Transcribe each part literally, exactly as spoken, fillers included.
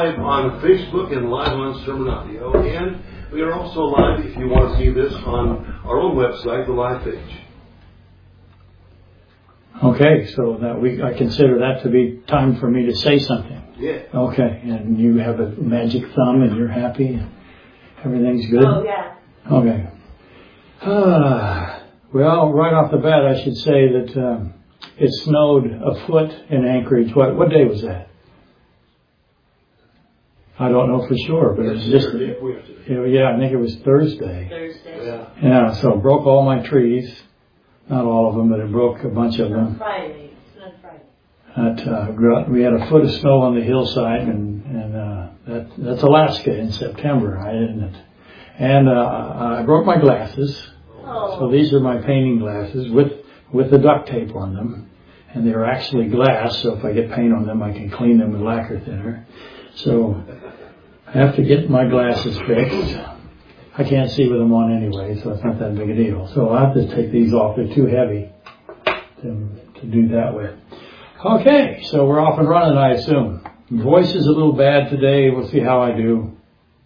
live on Facebook and live on Sermon Audio. And we are also live, if you want to see this, on our own website, the live page. Okay, so that we I consider that to be time for me to say something. Yeah. Okay, and you have a magic thumb and you're happy and everything's good? Oh, yeah. Okay. Uh, well, right off the bat, I should say that um, it snowed a foot in Anchorage. What what day was that? I don't know for sure, but it was just, you know, yeah, I think it was Thursday. Thursday. Yeah. Yeah, so it broke all my trees. Not all of them, but it broke a bunch of them. Friday. It's not Friday. That, uh, we had a foot of snow on the hillside, and, and uh, that, that's Alaska in September. I didn't. And uh, I broke my glasses. Oh. So these are my painting glasses with, with the duct tape on them. And they're actually glass, so if I get paint on them, I can clean them with lacquer thinner. So I have to get my glasses fixed. I can't see with them on anyway, so it's not that big a deal. So I'll have to take these off. They're too heavy to, to do that with. Okay, so we're off and running, I assume. Voice is a little bad today. We'll see how I do.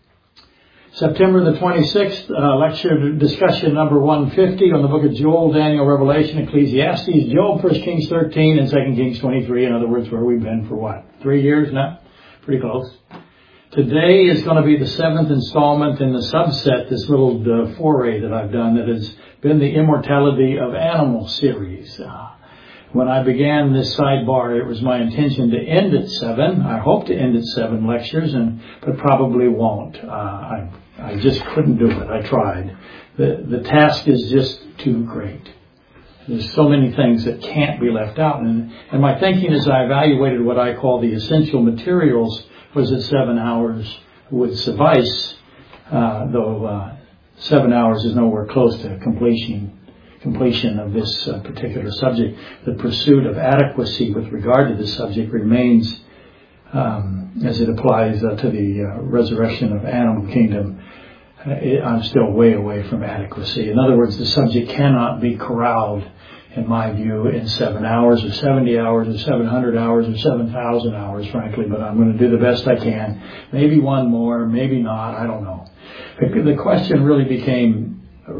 September the twenty-sixth, uh, lecture discussion number one fifty on the book of Joel, Daniel, Revelation, Ecclesiastes, Job, First Kings thirteen, and Second Kings twenty-three. In other words, where we've been for what? Three years now? Pretty close. Today is going to be the seventh installment in the subset, this little uh, foray that I've done that has been the Immortality of Animals series. Uh, when I began this sidebar, it was my intention to end at seven. I hope to end at seven lectures, and but probably won't. Uh, I I just couldn't do it. I tried. The the task is just too great. There's so many things that can't be left out. And, and my thinking as I evaluated what I call the essential materials was that seven hours would suffice, uh, though uh, seven hours is nowhere close to completion completion of this uh, particular subject. The pursuit of adequacy with regard to this subject remains, um, as it applies uh, to the uh, resurrection of animal kingdom. Uh, it, I'm still way away from adequacy. In other words, the subject cannot be corralled, in my view, in seven hours or seventy hours or seven hundred hours or seven thousand hours, frankly, but I'm going to do the best I can. Maybe one more, maybe not, I don't know. The question really became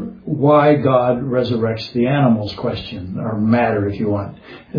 why God resurrects the animals question, or matter if you want.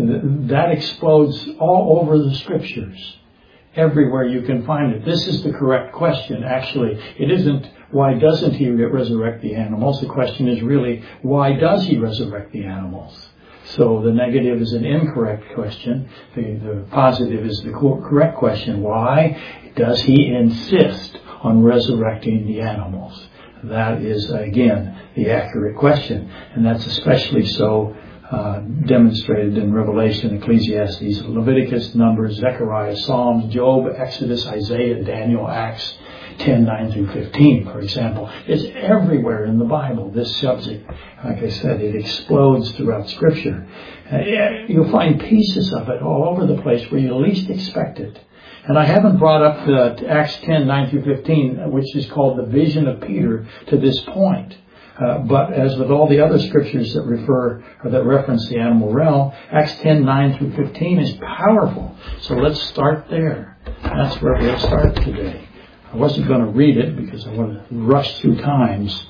That explodes all over the scriptures. Everywhere you can find it. This is the correct question, actually. It isn't why doesn't he resurrect the animals? The question is really, why does he resurrect the animals? So the negative is an incorrect question. The, the positive is the correct question. Why does he insist on resurrecting the animals? That is, again, the accurate question. And that's especially so uh, demonstrated in Revelation, Ecclesiastes, Leviticus, Numbers, Zechariah, Psalms, Job, Exodus, Isaiah, Daniel, Acts ten, nine through fifteen, for example. It's everywhere in the Bible, this subject. Like I said, it explodes throughout Scripture. Uh, you'll find pieces of it all over the place where you least expect it. And I haven't brought up the Acts ten, nine through fifteen, which is called the vision of Peter, to this point. Uh, but as with all the other scriptures that refer or that reference the animal realm, Acts ten, nine through fifteen is powerful. So let's start there. That's where we'll start today. I wasn't going to read it because I want to rush through times.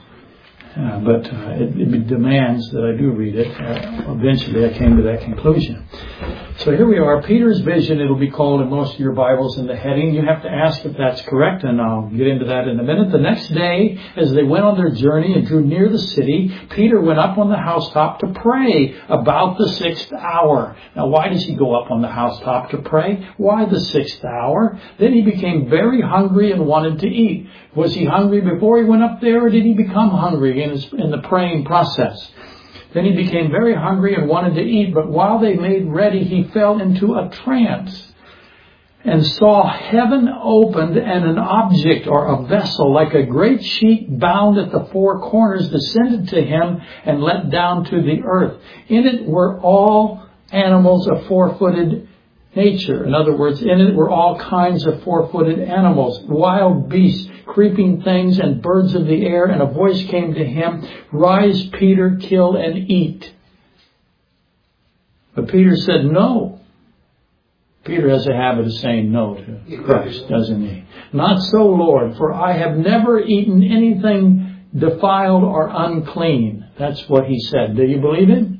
Uh, but uh, it, it demands that I do read it. Uh, eventually I came to that conclusion. So here we are, Peter's vision. It'll be called in most of your Bibles in the heading. You have to ask if that's correct, and I'll get into that in a minute. The next day, as they went on their journey and drew near the city, Peter went up on the housetop to pray about the sixth hour. Now, why does he go up on the housetop to pray? Why the sixth hour? Then he became very hungry and wanted to eat. Was he hungry before he went up there, or did he become hungry in, his, in the praying process? Then he became very hungry and wanted to eat, but while they made ready, he fell into a trance and saw heaven opened and an object or a vessel like a great sheet bound at the four corners descended to him and let down to the earth. In it were all animals of four-footed nature. In other words, in it were all kinds of four-footed animals, wild beasts, creeping things, and birds of the air. And a voice came to him, "Rise, Peter, kill and eat." But Peter said, "No, Peter has a habit of saying no to Christ, doesn't he? Not so, Lord, for I have never eaten anything defiled or unclean. That's what he said. Do you believe it?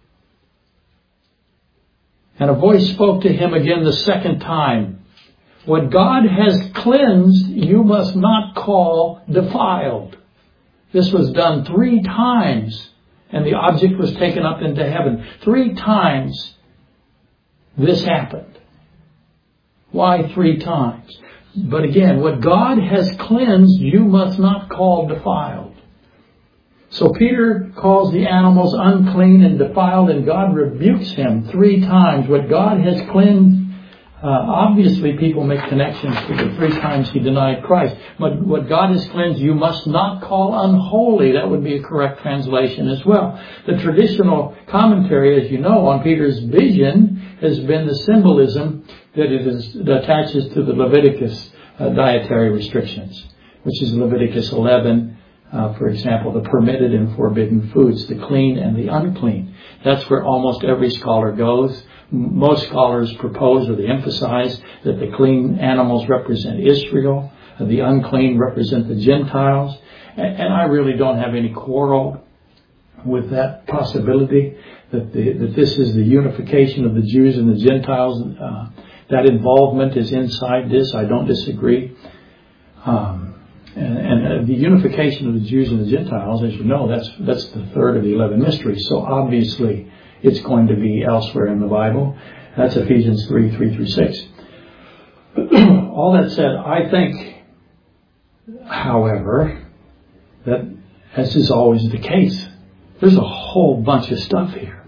And a voice spoke to him again the second time. What God has cleansed, you must not call defiled. This was done three times, and the object was taken up into heaven. Three times this happened. Why three times? But again, what God has cleansed, you must not call defiled. So Peter calls the animals unclean and defiled, and God rebukes him three times. What God has cleansed, uh, obviously people make connections to the three times he denied Christ. But what God has cleansed, you must not call unholy. That would be a correct translation as well. The traditional commentary, as you know, on Peter's vision has been the symbolism that it is that attaches to the Leviticus uh, dietary restrictions, which is Leviticus eleven. Uh, for example, the permitted and forbidden foods, the clean and the unclean. That's where almost every scholar goes. Most scholars propose or they emphasize that the clean animals represent Israel, and the unclean represent the Gentiles. And, and I really don't have any quarrel with that possibility, that, the, that this is the unification of the Jews and the Gentiles. Uh, that involvement is inside this. I don't disagree. Um, And, and uh, the unification of the Jews and the Gentiles, as you know, that's that's the third of the eleven mysteries. So obviously it's going to be elsewhere in the Bible. That's Ephesians three, three through six. All that said, I think, however, that as is always the case, there's a whole bunch of stuff here.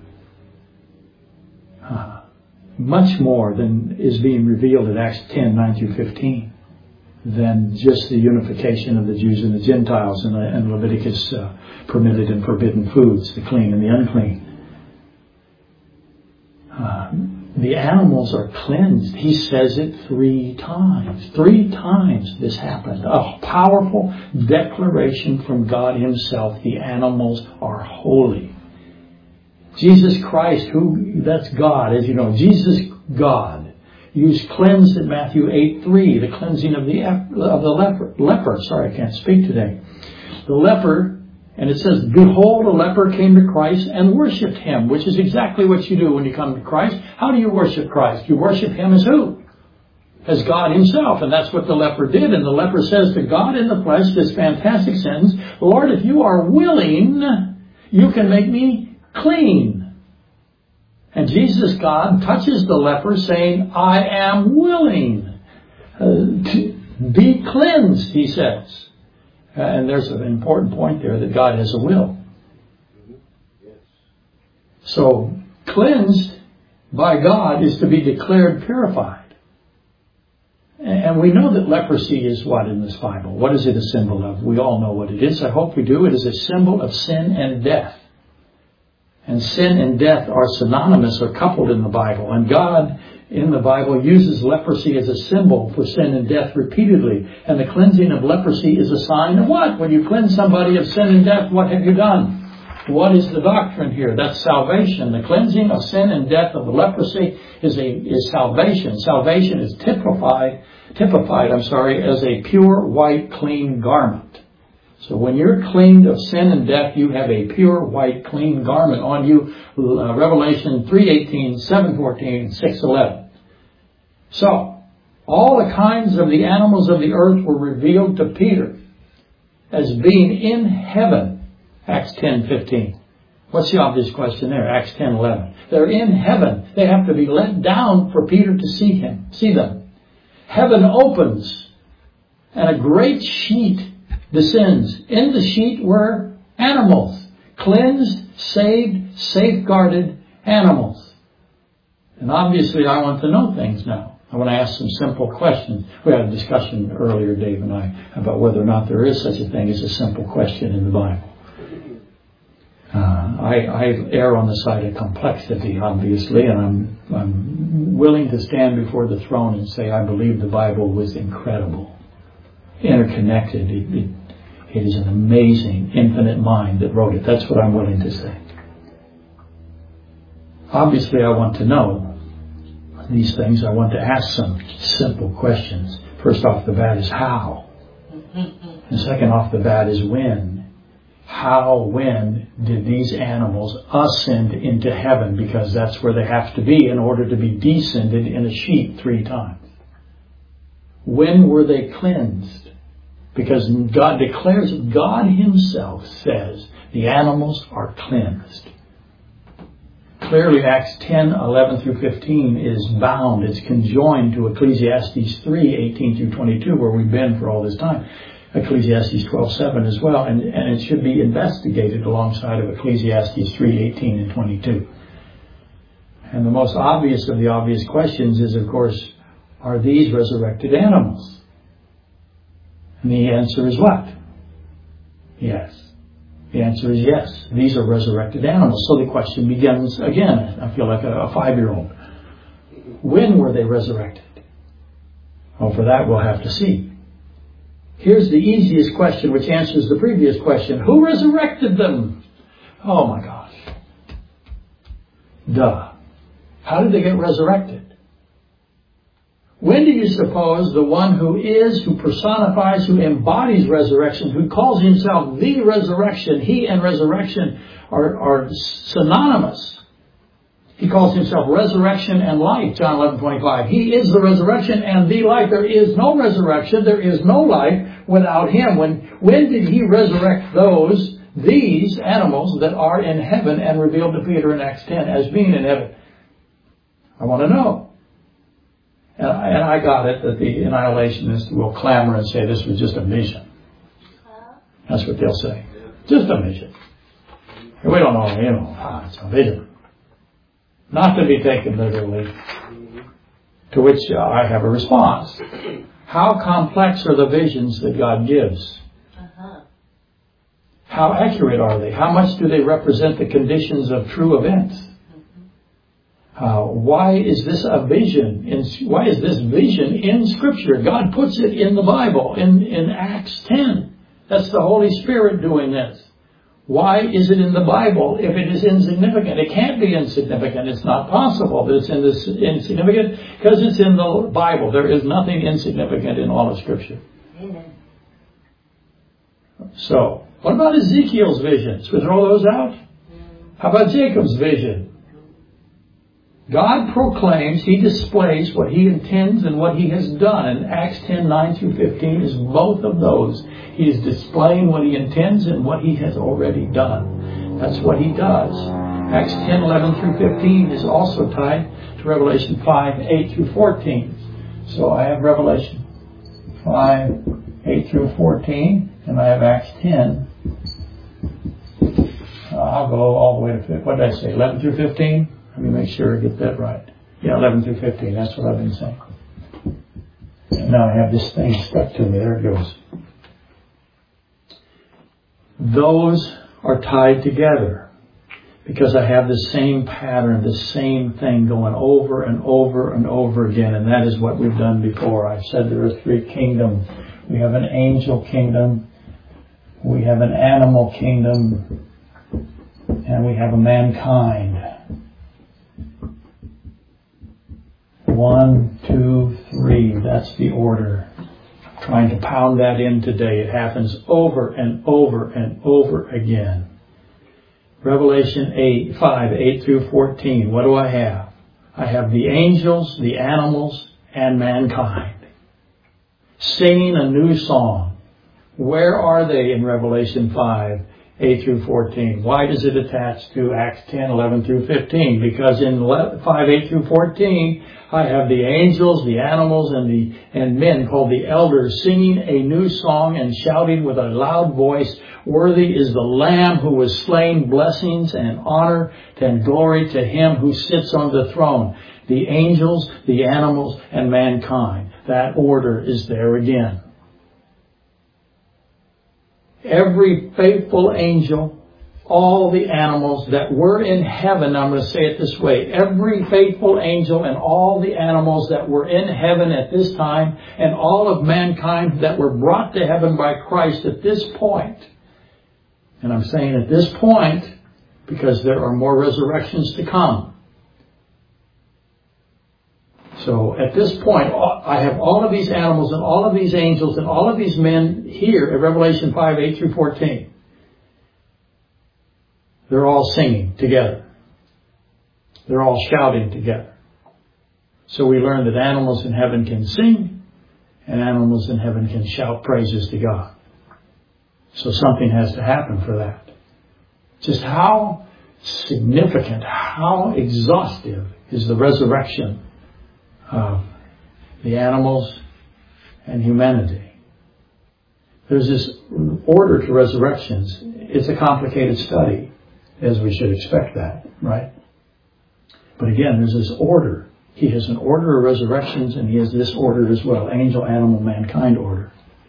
Uh, much more than is being revealed in Acts ten, nine through fifteen. Than just the unification of the Jews and the Gentiles and, and Leviticus uh, permitted and forbidden foods, the clean and the unclean. Uh, the animals are cleansed. He says it three times. Three times this happened. A powerful declaration from God Himself. The animals are holy. Jesus Christ, who that's God, as you know, Jesus God. Used cleansed in Matthew eight three, the cleansing of the of the leper. Leper, sorry, I can't speak today. The leper, and it says, behold, a leper came to Christ and worshipped Him, which is exactly what you do when you come to Christ. How do you worship Christ? You worship Him as who? As God Himself, and that's what the leper did. And the leper says to God in the flesh this fantastic sentence, Lord, if you are willing, you can make me clean. And Jesus, God, touches the leper saying, I am willing uh, to be cleansed, He says. Uh, and there's an important point there that God has a will. So, cleansed by God is to be declared purified. And we know that leprosy is what in this Bible? What is it a symbol of? We all know what it is. I hope we do. It is a symbol of sin and death. And sin and death are synonymous or coupled in the Bible. And God, in the Bible, uses leprosy as a symbol for sin and death repeatedly. And the cleansing of leprosy is a sign of what? When you cleanse somebody of sin and death, what have you done? What is the doctrine here? That's salvation. The cleansing of sin and death of the leprosy is a is salvation. Salvation is typified, typified, I'm sorry, as a pure, white, clean garment. So when you're cleaned of sin and death, you have a pure, white, clean garment on you. Uh, Revelation three eighteen, seven fourteen, six eleven. So, all the kinds of the animals of the earth were revealed to Peter as being in heaven. Acts ten fifteen. What's the obvious question there? Acts ten eleven. They're in heaven. They have to be let down for Peter to see him, see them. Heaven opens, and a great sheet descends. In the sheet were animals. Cleansed, saved, safeguarded animals. And obviously I want to know things now. I want to ask some simple questions. We had a discussion earlier, Dave and I, about whether or not there is such a thing as a simple question in the Bible. Uh, I, I err on the side of complexity, obviously, and I'm, I'm willing to stand before the throne and say I believe the Bible was incredible, interconnected. It, it, it is an amazing, infinite mind that wrote it. That's what I'm willing to say. Obviously, I want to know these things, I want to ask some simple questions. First off the bat is how? And second off the bat is when. How, when did these animals ascend into heaven? Because that's where they have to be in order to be descended in a sheep three times. When were they cleansed? Because God declares, God Himself says, the animals are cleansed. Clearly, Acts ten, eleven through fifteen is bound. It's conjoined to Ecclesiastes three, eighteen through twenty-two, where we've been for all this time. Ecclesiastes twelve, seven as well. And, and it should be investigated alongside of Ecclesiastes three, eighteen and twenty-two. And the most obvious of the obvious questions is, of course, are these resurrected animals? And the answer is what? Yes. The answer is yes. These are resurrected animals. So the question begins again. I feel like a, a five-year-old. When were they resurrected? Well, for that we'll have to see. Here's the easiest question which answers the previous question. Who resurrected them? Oh my gosh. Duh. How did they get resurrected? When do you suppose the one who is, who personifies, who embodies resurrection, who calls himself the resurrection, he and resurrection are, are synonymous. He calls himself resurrection and life, John eleven twenty-five. He is the resurrection and the life. There is no resurrection, there is no life without Him. When, when did He resurrect those, these animals that are in heaven and revealed to Peter in Acts ten as being in heaven? I want to know. And I, and I got it that the annihilationists will clamor and say this was just a vision. That's what they'll say. Just a vision. And we don't know, you know, ah, it's a vision. Not to be taken literally. To which uh, I have a response. How complex are the visions that God gives? Uh-huh. How accurate are they? How much do they represent the conditions of true events? Uh, why is this a vision? In, why is this vision in Scripture? God puts it in the Bible, in, in Acts ten. That's the Holy Spirit doing this. Why is it in the Bible if it is insignificant? It can't be insignificant. It's not possible that it's in this insignificant because it's in the Bible. There is nothing insignificant in all of Scripture. Amen. So, what about Ezekiel's visions? We throw those out? How about Jacob's vision? God proclaims, He displays what He intends and what He has done. And Acts ten, nine through fifteen is both of those. He is displaying what He intends and what He has already done. That's what He does. Acts ten, eleven through fifteen is also tied to Revelation five, eight through fourteen. So I have Revelation five, eight through fourteen, and I have Acts ten. Uh, I'll go all the way to, what did I say, eleven through fifteen? Let me make sure I get that right. Yeah, eleven through fifteen. That's what I've been saying. And now I have this thing stuck to me. There it goes. Those are tied together because I have the same pattern, the same thing going over and over and over again. And that is what we've done before. I've said there are three kingdoms. We have an angel kingdom. We have an animal kingdom. And we have a mankind. One, two, three. That's the order. I'm trying to pound that in today. It happens over and over and over again. Revelation eight, five, eight through fourteen. What do I have? I have the angels, the animals, and mankind singing a new song. Where are they in Revelation five, eight through fourteen? Why does it attach to Acts ten, eleven through fifteen? Because in five, eight through fourteen, I have the angels, the animals, and the and men called the elders singing a new song and shouting with a loud voice, "Worthy is the Lamb who was slain, blessings and honor and glory to Him who sits on the throne." The angels, the animals, and mankind. That order is there again. Every faithful angel, all the animals that were in heaven, I'm going to say it this way, every faithful angel and all the animals that were in heaven at this time, and all of mankind that were brought to heaven by Christ at this point. And I'm saying at this point because there are more resurrections to come. So at this point, I have all of these animals and all of these angels and all of these men here at Revelation five, eight through fourteen. They're all singing together. They're all shouting together. So we learn that animals in heaven can sing and animals in heaven can shout praises to God. So something has to happen for that. Just how significant, how exhaustive is the resurrection of the animals and humanity. There's this order to resurrections. It's a complicated study, as we should expect that, right? But again, there's this order. He has an order of resurrections, and he has this order as well, angel, animal, mankind order.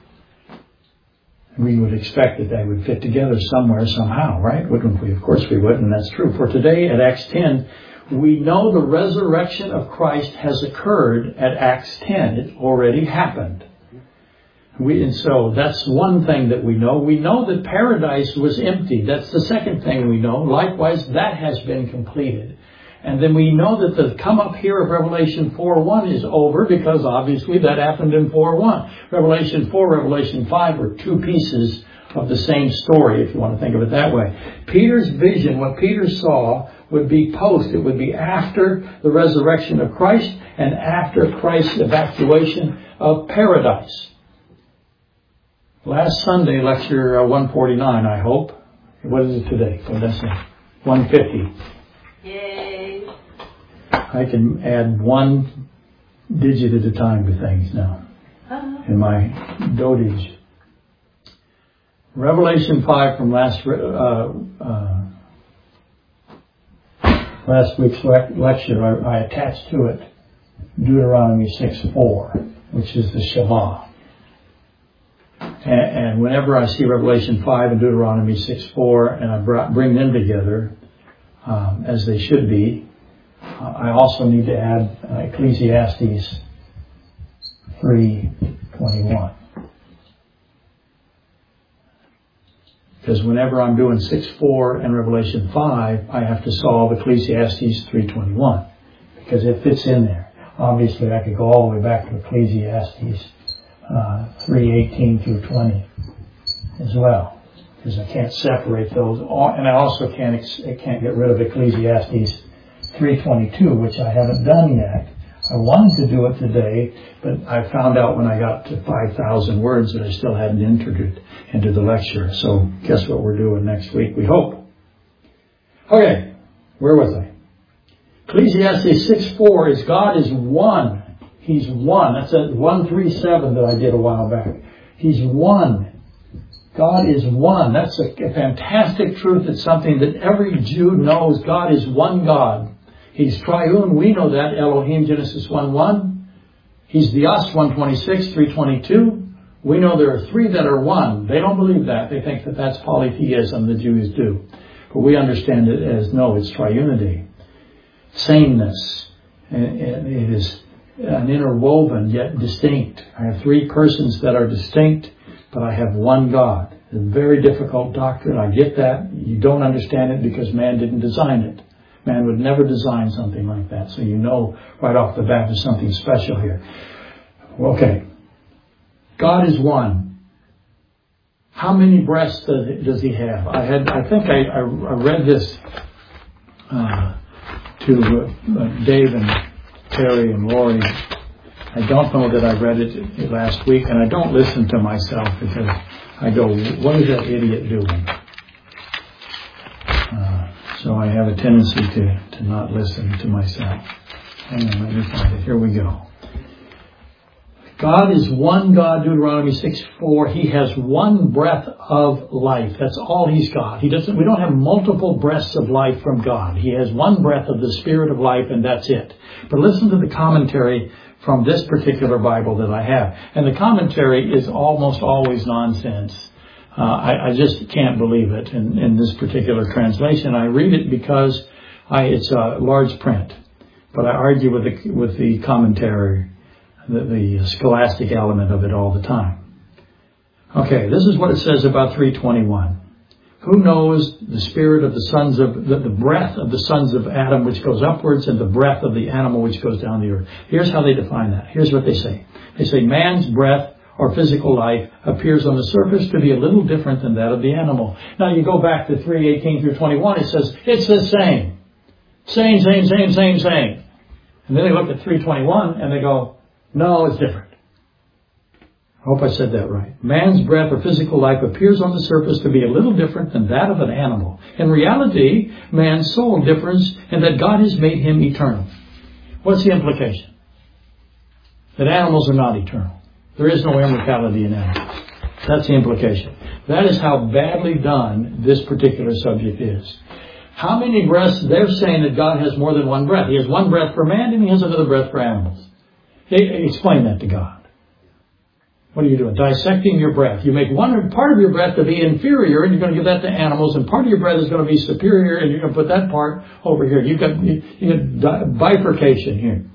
We would expect that they would fit together somewhere, somehow, right? Wouldn't we? Of course we would, and that's true. For today, at Acts ten, we know the resurrection of Christ has occurred at Acts ten. It already happened. We, and so that's one thing that we know. We know that paradise was empty. That's the second thing we know. Likewise, that has been completed. And then we know that the come up here of Revelation four one is over, because obviously that happened in four one. Revelation four, Revelation five are two pieces of the same story, if you want to think of it that way. Peter's vision, what Peter saw, would be post. It would be after the resurrection of Christ and after Christ's evacuation of paradise. Last Sunday, lecture one forty-nine, I hope. What is it today? What did I say? one fifty. Yay. I can add one digit at a time to things now in my dotage. Revelation five from last uh, uh, last week's le- lecture, I, I attached to it Deuteronomy six four, which is the Shema. And, and whenever I see Revelation five and Deuteronomy six four, and I brought, bring them together um, as they should be, uh, I also need to add uh, Ecclesiastes three twenty-one. Because whenever I'm doing six four and Revelation five, I have to solve Ecclesiastes three twenty-one. Because it fits in there. Obviously, I could go all the way back to Ecclesiastes uh, three eighteen through twenty as well. Because I can't separate those. And I also can't I can't get rid of Ecclesiastes three twenty-two, which I haven't done yet. I wanted to do it today, but I found out when I got to five thousand words that I still hadn't entered it into the lecture. So guess what we're doing next week, we hope. Okay, where was I? Ecclesiastes six four is God is one. He's one. That's at one thirty-seven that I did a while back. He's one. God is one. That's a, a fantastic truth. It's something that every Jew knows. God is one God. He's triune. We know that. Elohim, Genesis one one. He's the us, one twenty-six, three twenty-two. We know there are three that are one. They don't believe that. They think that that's polytheism. The Jews do. But we understand it as, no, it's triunity. Sameness. It is an interwoven yet distinct. I have three persons that are distinct, but I have one God. It's a very difficult doctrine. I get that. You don't understand it because man didn't design it. Man would never design something like that. So you know right off the bat there's something special here. Okay. God is one. How many breasts does, does he have? I had, I think I, I, I read this uh, to uh, Dave and Terry and Lori. I don't know that I read it last week, and I don't listen to myself because I go, what is that idiot doing? Uh, so I have a tendency to, to not listen to myself. Hang on, let me find it. Here we go. God is one God, Deuteronomy six four. He has one breath of life. That's all he's got. He doesn't. We don't have multiple breaths of life from God. He has one breath of the Spirit of life, and that's it. But listen to the commentary from this particular Bible that I have. And the commentary is almost always nonsense. Uh, I, I just can't believe it in, in this particular translation. I read it because I, it's a large print. But I argue with the, with the commentary, the, the scholastic element of it all the time. Okay, this is what it says about three twenty-one. Who knows the spirit of the sons of, the, the breath of the sons of Adam which goes upwards and the breath of the animal which goes down the earth? Here's how they define that. Here's what they say. They say man's breath or physical life appears on the surface to be a little different than that of the animal. Now you go back to three eighteen through twenty-one, it says it's the same. Same, same, same, same, same. And then they look at three twenty-one and they go, no, it's different. I hope I said that right. Man's breath or physical life appears on the surface to be a little different than that of an animal. In reality, man's soul differs in that God has made him eternal. What's the implication? That animals are not eternal. There is no immortality in animals. That's the implication. That is how badly done this particular subject is. How many breaths? They're saying that God has more than one breath. He has one breath for man and he has another breath for animals. Explain that to God. What are you doing? Dissecting your breath. You make one part of your breath to be inferior, and you're going to give that to animals, and part of your breath is going to be superior, and you're going to put that part over here. You've got, you, you got bifurcation here.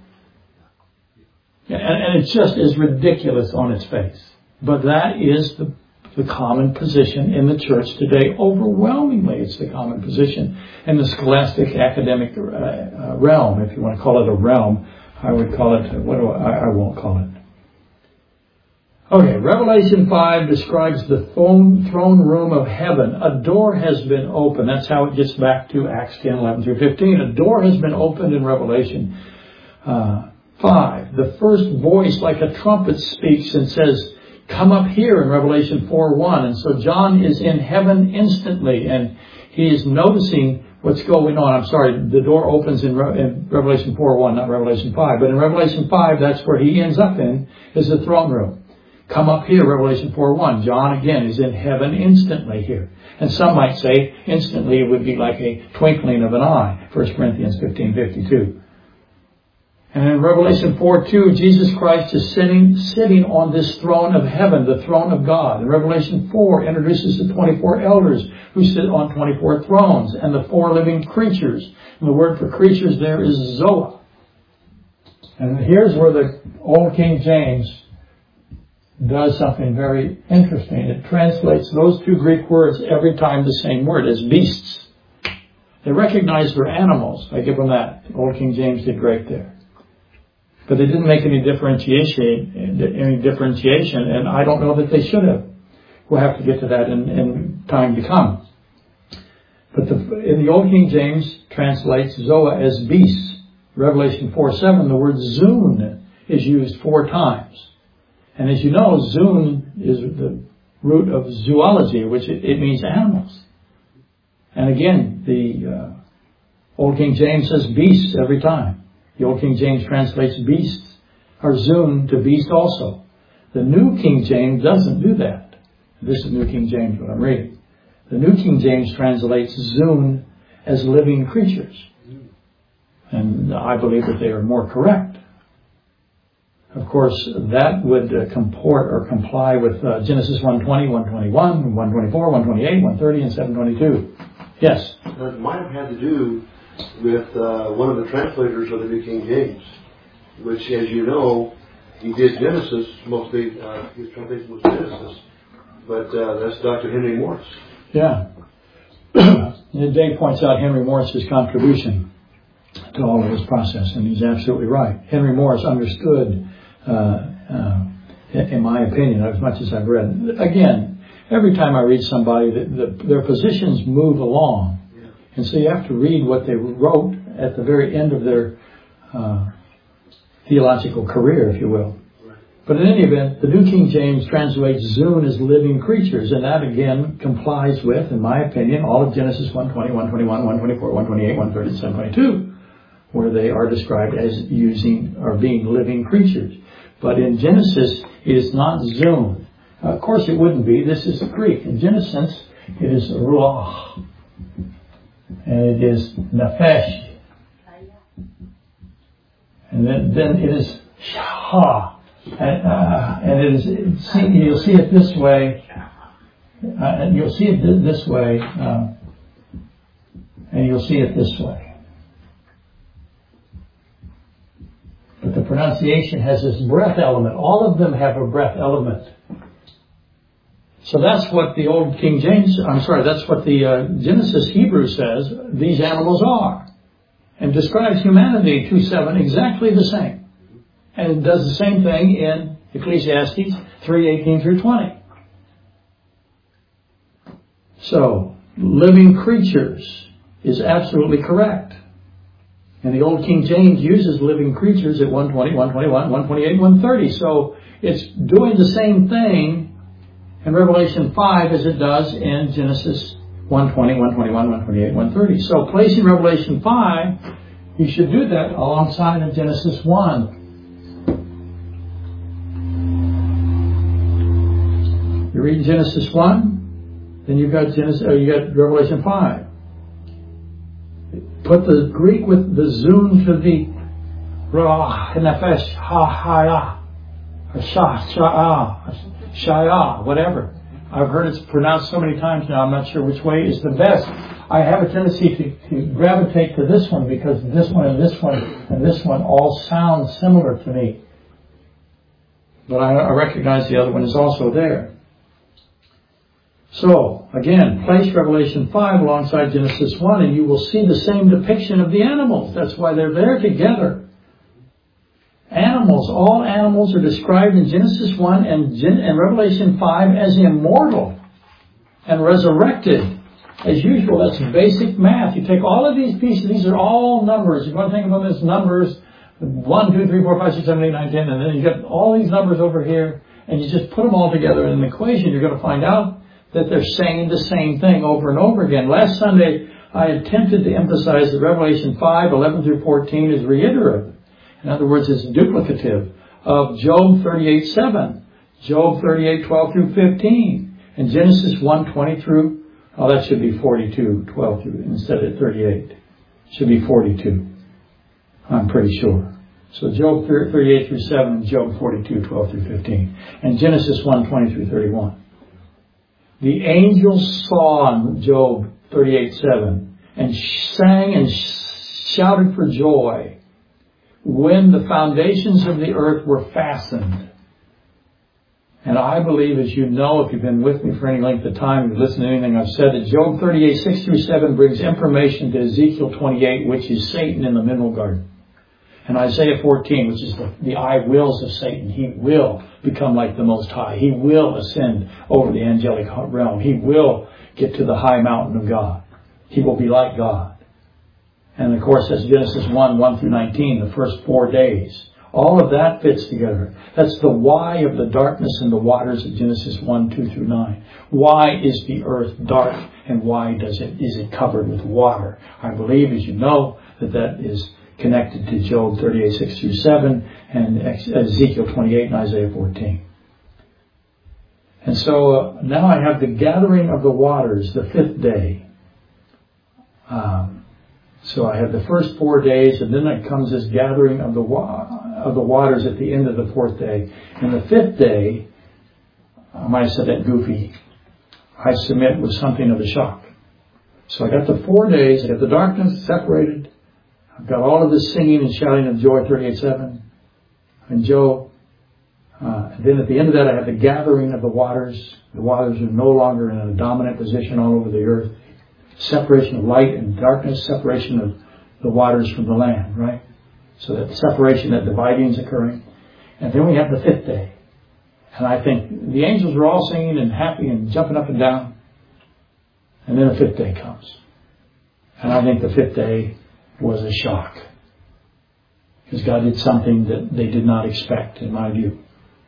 And, and it just is ridiculous on its face. But that is the, the common position in the church today. Overwhelmingly, it's the common position in the scholastic academic uh, uh, realm. If you want to call it a realm, I would call it, what do I, I won't call it. Okay, Revelation five describes the throne, throne room of heaven. A door has been opened. That's how it gets back to Acts ten, eleven through fifteen. A door has been opened in Revelation uh, five. The first voice, like a trumpet, speaks and says, come up here in Revelation four one. And so John is in heaven instantly, and he is noticing what's going on. I'm sorry, the door opens in, Re- in Revelation four one, not Revelation five. But in Revelation five, that's where he ends up in, is the throne room. Come up here, Revelation four one. John, again, is in heaven instantly here. And some might say instantly it would be like a twinkling of an eye. First Corinthians fifteen fifty-two. And in Revelation four two, Jesus Christ is sitting, sitting on this throne of heaven, the throne of God. And Revelation four introduces the twenty-four elders who sit on twenty-four thrones and the four living creatures. And the word for creatures there is Zoa. And here's where the Old King James does something very interesting. It translates those two Greek words every time the same word as beasts. They recognize they're animals. I give them that. Old King James did great there. But they didn't make any differentiation, any differentiation, and I don't know that they should have. We'll have to get to that in, in time to come. But the, in the Old King James translates Zoa as beasts. Revelation four seven, the word Zun is used four times. And as you know, Zun is the root of zoology, which it, it means animals. And again, the uh, Old King James says beasts every time. The Old King James translates beasts, or Zun, to beast also. The New King James doesn't do that. This is New King James, what I'm reading. The New King James translates Zun as living creatures. And I believe that they are more correct. Of course, that would uh, comport or comply with uh, Genesis one twenty, one twenty-one, one twenty-four, one twenty-eight, one thirty, and seven twenty-two. Yes? It might have had to do with uh, one of the translators of the New King James, which, as you know, he did Genesis, mostly, uh, his translation was Genesis, but uh, that's Doctor Henry Morris. Yeah. And Dave points out Henry Morris's contribution to all of this process, and he's absolutely right. Henry Morris understood, uh, uh, in my opinion, as much as I've read. Again, every time I read somebody, the, the, their positions move along. Yeah. And so you have to read what they wrote at the very end of their uh, theological career, if you will. Right. But in any event, the New King James translates Zun as living creatures, and that again complies with, in my opinion, all of Genesis one twenty, one twenty-one, one twenty-four, one twenty-eight, one thirty, seven twenty-two, where they are described as using or being living creatures. But in Genesis, it is not Zun. Of course it wouldn't be. This is Greek. In Genesis, it is Ruach. And it is Nefesh. And then, then it is Shah. And, uh, and it is, it, see, you'll see it this way. Uh, and you'll see it this way. Um, and you'll see it this way. But the pronunciation has this breath element. All of them have a breath element. So that's what the old King James, I'm sorry, that's what the uh, Genesis Hebrew says these animals are. And describes humanity, two seven, exactly the same. And it does the same thing in Ecclesiastes three eighteen through twenty. So, living creatures is absolutely correct. And the old King James uses living creatures at one twenty, one twenty-one, one twenty-eight, one thirty. So it's doing the same thing in Revelation five as it does in Genesis one twenty, one twenty-one, one twenty-eight, one thirty. So placing Revelation five, you should do that alongside of Genesis one. You read Genesis one, then you've got Genesis, uh, you got Revelation five. Put the Greek with the zoom to the Ruach Nefesh Ha-Ha-Ya or Shah Shah Shaya, whatever. I've heard it's pronounced so many times now, I'm not sure which way is the best. I have a tendency to, to gravitate to this one because this one and this one and this one all sound similar to me. But I, I recognize the other one is also there. So, again, place Revelation five alongside Genesis one and you will see the same depiction of the animals. That's why they're there together. Animals, all animals are described in Genesis one and, Gen- and Revelation five as immortal and resurrected. As usual, that's basic math. You take all of these pieces, these are all numbers. You're going to think of them as numbers, one, two, three, four, five, six, seven, eight, nine, ten, and then you get all these numbers over here, and you just put them all together in an equation. You're going to find out that they're saying the same thing over and over again. Last Sunday, I attempted to emphasize that Revelation five, eleven through fourteen is reiterative. In other words, it's duplicative of Job thirty-eight, seven, Job thirty-eight, twelve through fifteen, and Genesis one, twenty through, oh, that should be forty-two, twelve through, instead of thirty-eight. It should be forty-two. I'm pretty sure. So Job thirty-eight through seven, and Job forty-two, twelve through fifteen, and Genesis one, twenty through thirty-one. The angels saw in Job thirty-eight, seven and sang and shouted for joy when the foundations of the earth were fastened. And I believe, as you know, if you've been with me for any length of time, you've listened to anything I've said, that Job thirty-eight, six through seven brings information to Ezekiel twenty-eight, which is Satan in the mineral garden. And Isaiah fourteen, which is the, the I wills of Satan. He will become like the Most High. He will ascend over the angelic realm. He will get to the high mountain of God. He will be like God. And of course, that's Genesis one, one through nineteen, the first four days. All of that fits together. That's the why of the darkness in the waters of Genesis one, two through nine. Why is the earth dark and why does it, is it covered with water? I believe, as you know, that that is connected to Job thirty-eight, six through seven and Ezekiel twenty-eight and Isaiah fourteen. And so uh, now I have the gathering of the waters, the fifth day. Um, so I have the first four days, and then it comes this gathering of the wa- of the waters at the end of the fourth day. And the fifth day, I might have said that goofy, I submit, was something of a shock. So I got the four days, I got the darkness separated, I've got all of this singing and shouting of joy, thirty-eight, seven, and Job. Uh, and then at the end of that, I have the gathering of the waters. The waters are no longer in a dominant position all over the earth. Separation of light and darkness, separation of the waters from the land, right? So that separation, that dividing is occurring. And then we have the fifth day. And I think the angels were all singing and happy and jumping up and down. And then the fifth day comes. And I think the fifth day was a shock. Because God did something that they did not expect, in my view.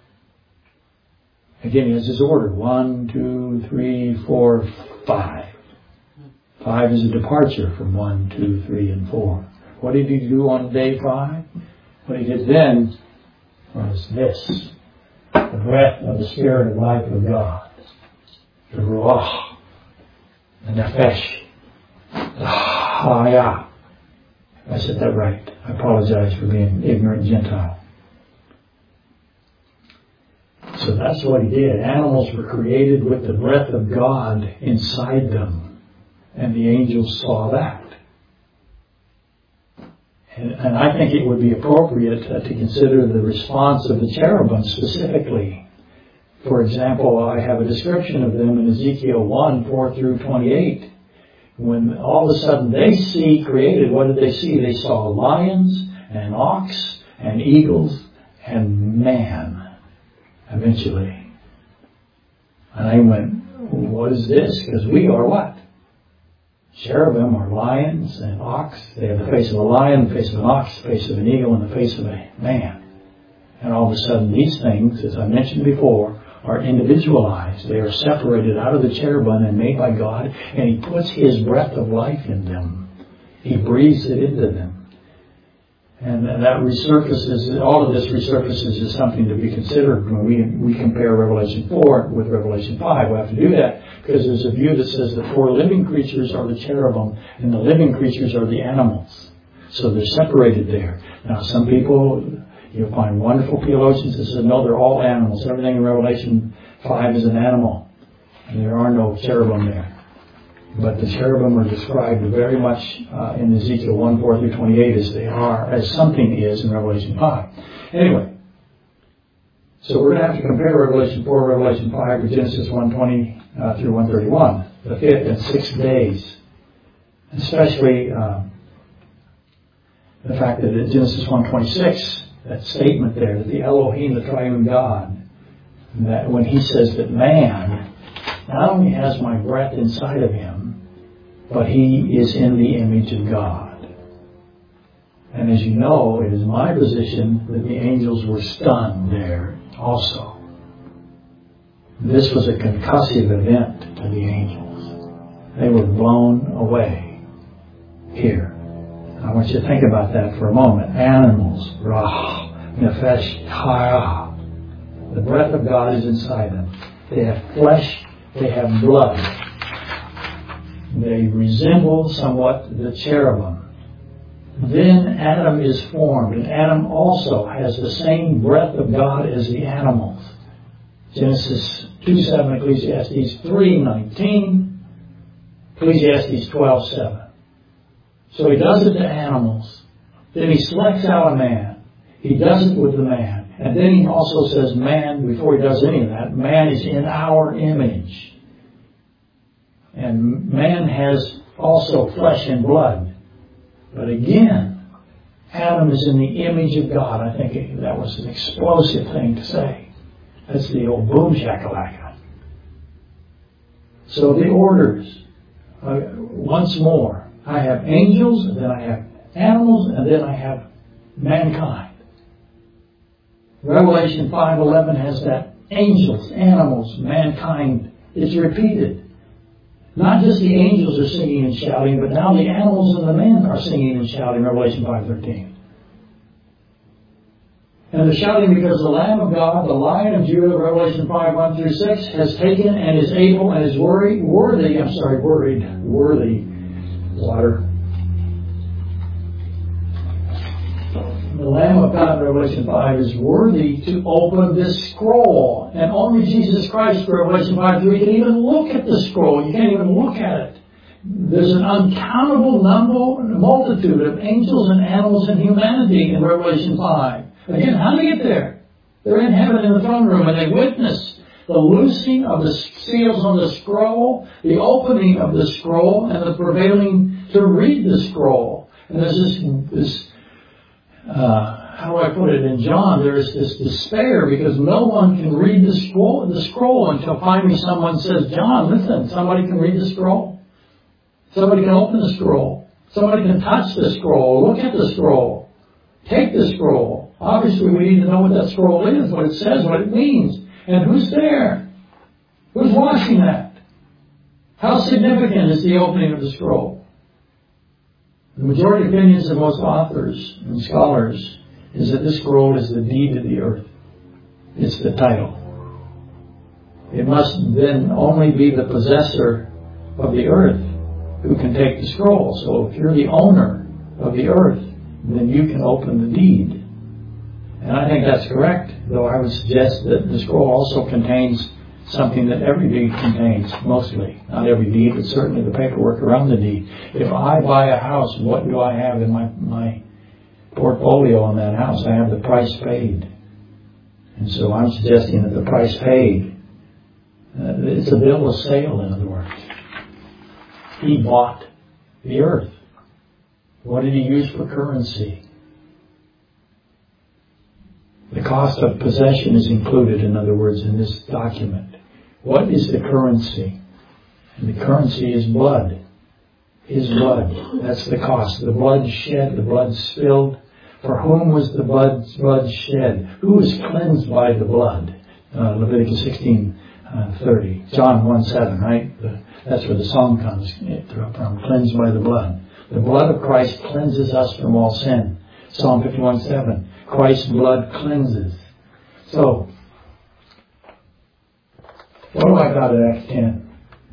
Again, he has his order. One, two, three, four, five. Five is a departure from one, two, three, and four. What did he do on day five? What he did then was this. The breath of the Spirit of life of God. The Ruach. The Nefesh. The Haya. I said that right. I apologize for being ignorant Gentile. So that's what he did. Animals were created with the breath of God inside them. And the angels saw that. And, and I think it would be appropriate uh, to consider the response of the cherubim specifically. For example, I have a description of them in Ezekiel one, four through twenty-eight. When all of a sudden they see created, what did they see? They saw lions and ox and eagles and man, eventually. And I went, what is this? Because we are what? Cherubim are lions and ox. They have the face of a lion, the face of an ox, the face of an eagle, and the face of a man. And all of a sudden these things, as I mentioned before, are individualized. They are separated out of the cherubim and made by God, and He puts His breath of life in them. He breathes it into them. And that resurfaces, all of this resurfaces is something to be considered when we, we compare Revelation four with Revelation five. We have to do that because there's a view that says the four living creatures are the cherubim and the living creatures are the animals. So they're separated there. Now some people, you'll find wonderful theologians that say, no, they're all animals. Everything in Revelation five is an animal. And there are no cherubim there. But the cherubim are described very much uh, in Ezekiel one, four through twenty-eight as they are, as something is in Revelation five. Anyway, so we're going to have to compare Revelation four, Revelation five with Genesis one twenty uh, through one thirty-one, the fifth and sixth days. Especially uh, the fact that in Genesis one twenty-six, that statement there, that the Elohim, the triune God, that when He says that man not only has my breath inside of him, but he is in the image of God. And as you know, it is my position that the angels were stunned there also. This was a concussive event to the angels. They were blown away here. I want you to think about that for a moment. Animals, rah, nefesh, hara. The breath of God is inside them. They have flesh, they have blood. They resemble somewhat the cherubim. Then Adam is formed, and Adam also has the same breath of God as the animals. Genesis two seven, Ecclesiastes three nineteen, Ecclesiastes twelve seven. So He does it to animals. Then He selects out a man. He does it with the man. And then He also says man, before He does any of that, man is in our image. And man has also flesh and blood. But again, Adam is in the image of God. I think that was an explosive thing to say. That's the old boom shakalaka. So the orders, uh, once more, I have angels, and then I have animals, and then I have mankind. Revelation five eleven has that angels, animals, mankind. It's repeated. Not just the angels are singing and shouting, but now the animals and the men are singing and shouting, Revelation five thirteen. And they're shouting because the Lamb of God, the Lion of Judah, Revelation five, one through six, has taken and is able and is worried, worthy, I'm sorry, worried, worthy, water. The Lamb of God, Revelation five, is worthy to open this scroll. And only Jesus Christ, Revelation five three, can even look at the scroll. You can't even look at it. There's an uncountable number, multitude of angels and animals and humanity in Revelation five. Again, how do they get there? They're in heaven in the throne room, and they witness the loosing of the seals on the scroll, the opening of the scroll, and the prevailing to read the scroll. And there's this, this uh, how do I put it? In John, there's this despair because no one can read the scroll, the scroll until finally someone says, John, listen, somebody can read the scroll. Somebody can open the scroll. Somebody can touch the scroll, look at the scroll, take the scroll. Obviously, we need to know what that scroll is, what it says, what it means. And who's there? Who's watching that? How significant is the opening of the scroll? The majority opinions of most authors and scholars is that this scroll is the deed of the earth. It's the title. It must then only be the possessor of the earth who can take the scroll. So if you're the owner of the earth, then you can open the deed. And I think that's correct, though I would suggest that the scroll also contains something that every deed contains, mostly. Not every deed, but certainly the paperwork around the deed. If I buy a house, what do I have in my, my portfolio on that house? I have the price paid. And so I'm suggesting that the price paid Uh, it's a bill of sale, in other words. He bought the earth. What did he use for currency? The cost of possession is included, in other words, in this document. What is the currency? And the currency is blood. His blood. That's the cost. The blood shed, the blood spilled. For whom was the blood, blood shed? Who was cleansed by the blood? Uh, Leviticus sixteen thirty. John one seven, right? The, that's where the song comes from. Cleansed by the blood. The blood of Christ cleanses us from all sin. Psalm fifty-one seven. Christ's blood cleanses. So, what do I got at Acts ten?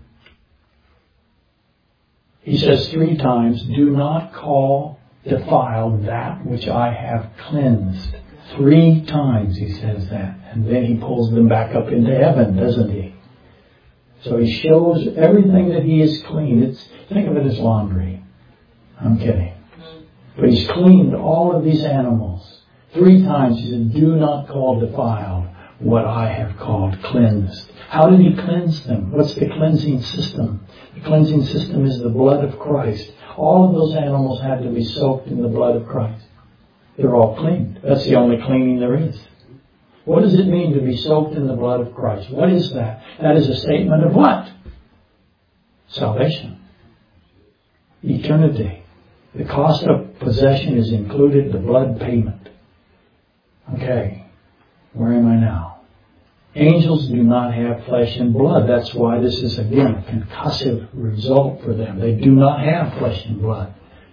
He says three times, do not call defiled that which I have cleansed. Three times he says that. And then he pulls them back up into heaven, doesn't he? So he shows everything that he is clean. It's, think of it as laundry. I'm kidding. But he's cleaned all of these animals. Three times he said, do not call defiled what I have called cleansed. How did he cleanse them? What's the cleansing system? The cleansing system is the blood of Christ. All of those animals had to be soaked in the blood of Christ. They're all cleaned. That's the only cleaning there is. What does it mean to be soaked in the blood of Christ? What is that? That is a statement of what? Salvation. Eternity. The cost of possession is included, the blood payment. Okay. Where am I now? Angels do not have flesh and blood. That's why this is, again, a concussive result for them. They do not have flesh and blood.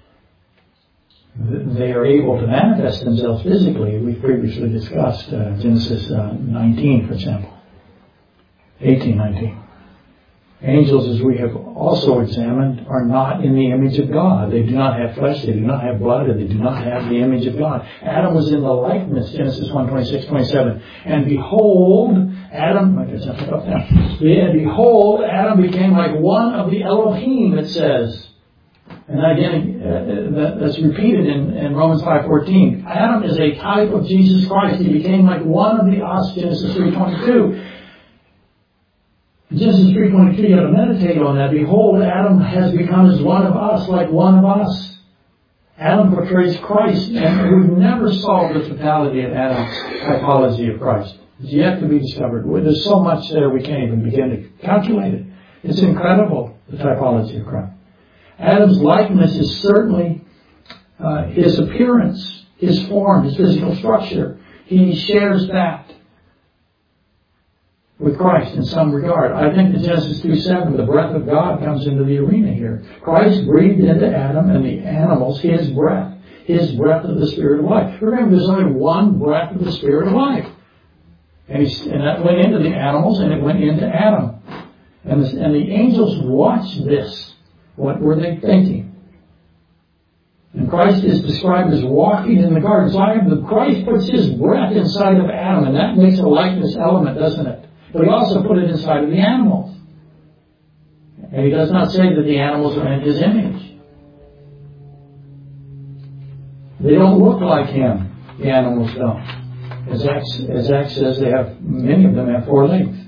They are able to manifest themselves physically. We've previously discussed uh, Genesis uh, nineteen, for example. eighteen nineteen. Angels, as we have also examined, are not in the image of God. They do not have flesh, they do not have blood, and they do not have the image of God. Adam was in the likeness, Genesis one twenty-six twenty-seven. And behold, Adam, and behold, Adam became like one of the Elohim, it says. And again, uh, that's repeated in, in Romans five fourteen. Adam is a type of Jesus Christ. He became like one of the us, Genesis three twenty-two. Genesis three twenty-two, you have to meditate on that. Behold, Adam has become as one of us, like one of us. Adam portrays Christ, and we've never solved the totality of Adam's typology of Christ. It's yet to be discovered. There's so much there we can't even begin to calculate it. It's incredible, the typology of Christ. Adam's likeness is certainly uh, his appearance, his form, his physical structure. He shares that with Christ in some regard. I think in Genesis two seven, the breath of God comes into the arena here. Christ breathed into Adam and the animals his breath, his breath of the Spirit of life. Remember, there's only one breath of the Spirit of life. And, he, and that went into the animals and it went into Adam. And the, and the angels watched this. What were they thinking? And Christ is described as walking in the garden. So I have Christ puts his breath inside of Adam, and that makes a likeness element, doesn't it? But he also put it inside of the animals. And he does not say that the animals are in his image. They don't look like him. The animals don't. As Acts, as Acts says, they have, many of them have four legs.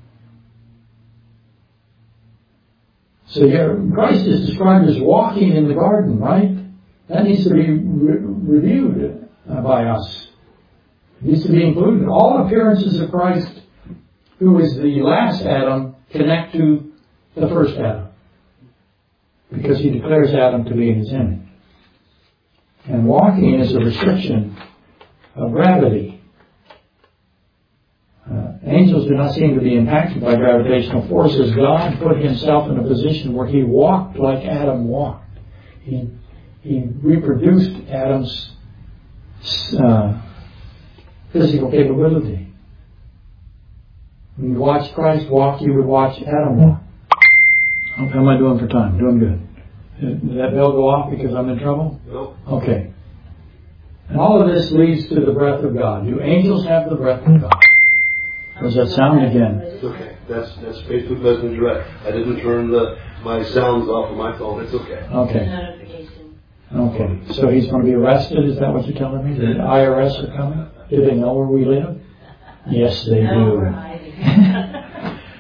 So here, Christ is described as walking in the garden, right? That needs to be re- reviewed uh, by us. It needs to be included. All appearances of Christ, who is the last Adam, connect to the first Adam. Because he declares Adam to be in his image. And walking is a restriction of gravity. Uh, angels do not seem to be impacted by gravitational forces. God put himself in a position where he walked like Adam walked. He, he reproduced Adam's uh, physical capability. When you watch Christ walk, you would watch Adam walk. How am I doing for time? Doing good. Did that bell go off because I'm in trouble? No. Okay. And all of this leads to the breath of God. Do angels have the breath of God? Does that sound again? It's okay. That's that's Facebook Messenger. I, I didn't turn the my sounds off of my phone. It's okay. Okay. Notification. Okay. So he's going to be arrested? Is that what you're telling me? The I R S are coming? Do they know where we live? Yes, they do.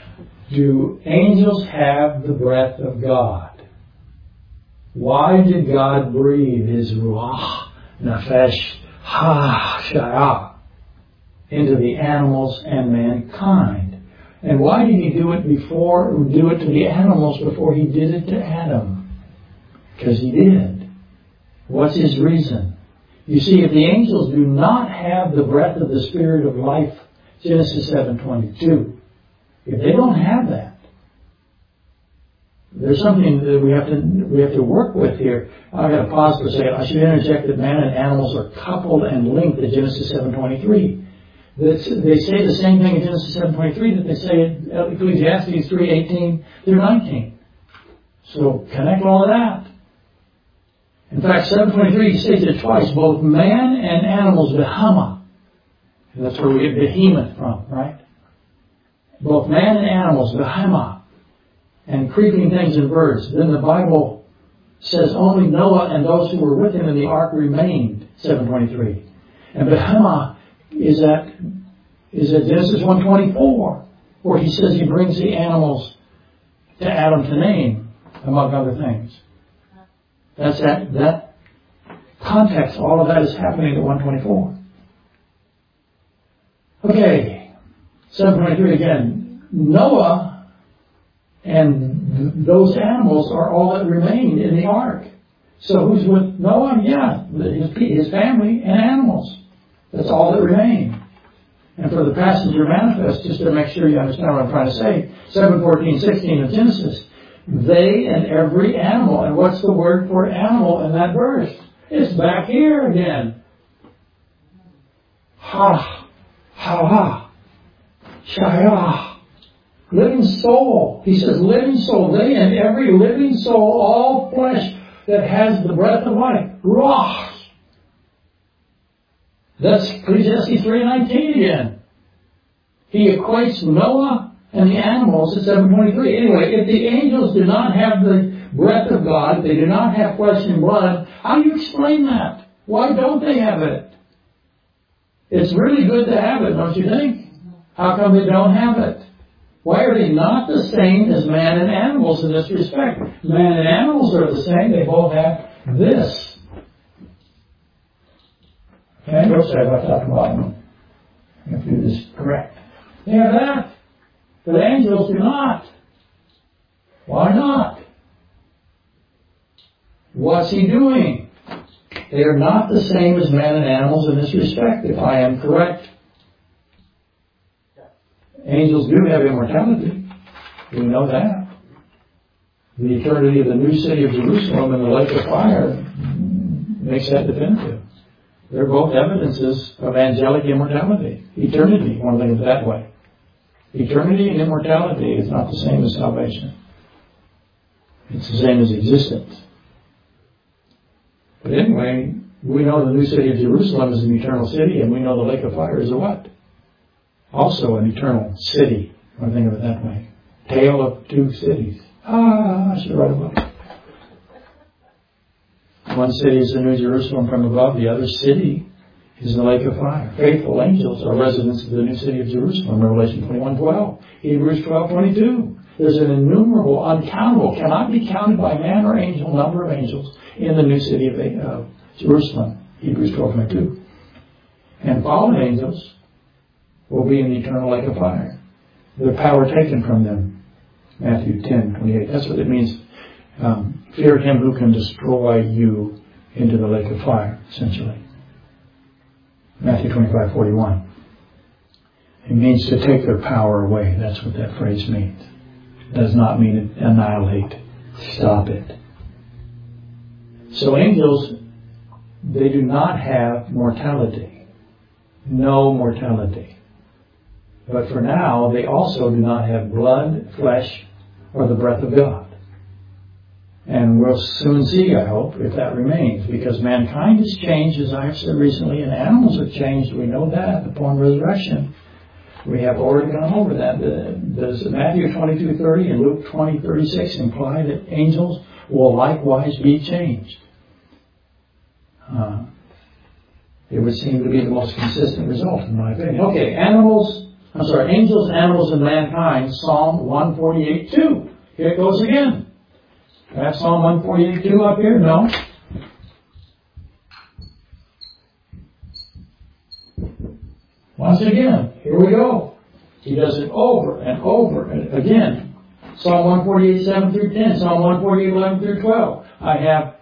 do angels have the breath of God? Why did God breathe His ruach, nefesh, ha, shayah into the animals and mankind? And why did He do it before, do it to the animals before He did it to Adam? Because He did. What's His reason? You see, if the angels do not have the breath of the Spirit of life, Genesis seven twenty-two, if they don't have that, there's something that we have to we have to work with here. I've got to pause for a second. I should interject that man and animals are coupled and linked in Genesis seven twenty-three. They say the same thing in Genesis seven twenty-three that they say in Ecclesiastes three eighteen through nineteen. So connect all of that. In fact, seven twenty-three states it twice, both man and animals, behama. And that's where we get behemoth from, right? Both man and animals, behama. And creeping things and birds. Then the Bible says only Noah and those who were with him in the ark remained, seven twenty-three. And behema is at, is at Genesis one twenty-four, where he says he brings the animals to Adam to name, among other things. That's that, that context, all of that is happening at one twenty-four. Okay, seven twenty-three again. Noah and th- those animals are all that remained in the ark. So who's with Noah? Yeah, his, his family and animals. That's all that remained. And for the passenger manifest, just to make sure you understand what I'm trying to say, seven fourteen sixteen of Genesis, they and every animal. And what's the word for animal in that verse? It's back here again. Ha, ha, ha, shayah. Living soul. He says living soul. They and every living soul, all flesh that has the breath of life. Ruach. That's Ecclesiastes three nineteen again. He equates Noah and the animals at seven twenty-three. Anyway, if the angels do not have the breath of God, they do not have flesh and blood, how do you explain that? Why don't they have it? It's really good to have it, don't you think? How come they don't have it? Why are they not the same as man and animals in this respect? Man and animals are the same. They both have this. Okay, go say about that bottom. If you do this correct. They have that. But angels do not. Why not? What's He doing? They are not the same as man and animals in this respect, if I am correct. Angels do have immortality. We know that. The eternity of the new city of Jerusalem and the lake of fire makes that definitive. They're both evidences of angelic immortality. Eternity, one thing is that way. Eternity and immortality is not the same as salvation. It's the same as existence. But anyway, we know the new city of Jerusalem is an eternal city, and we know the lake of fire is a what? Also an eternal city. I think of it that way. Tale of two cities. Ah, I should write a book. One city is the New Jerusalem from above. The other city is the lake of fire. Faithful angels are residents of the new city of Jerusalem. Revelation twenty-one twelve. Hebrews twelve twenty-two. There's an innumerable, uncountable, cannot be counted by man or angel, number of angels in the new city of uh, Jerusalem. Hebrews twelve twenty-two. And fallen angels will be in the eternal lake of fire. Their power taken from them. Matthew ten twenty-eight. That's what it means. Um, fear him who can destroy you into the lake of fire, essentially. Matthew twenty-five forty-one. It means to take their power away. That's what that phrase means. It does not mean annihilate. Stop it. So angels, they do not have mortality. No mortality. But for now, they also do not have blood, flesh, or the breath of God. And we'll soon see, I hope, if that remains. Because mankind has changed, as I have said recently, and animals have changed. We know that upon resurrection. We have already gone over that. Does Matthew twenty-two thirty and Luke twenty thirty-six imply that angels will likewise be changed? Uh, it would seem to be the most consistent result, in my opinion. Okay, animals I'm sorry, angels, animals, and mankind, Psalm one forty-eight two. Here it goes again. Do I have Psalm one forty-eight two up here? No. Once again, here we go. He does it over and over and again. Psalm one forty-eight seven through ten, Psalm one forty-eight eleven through twelve. I have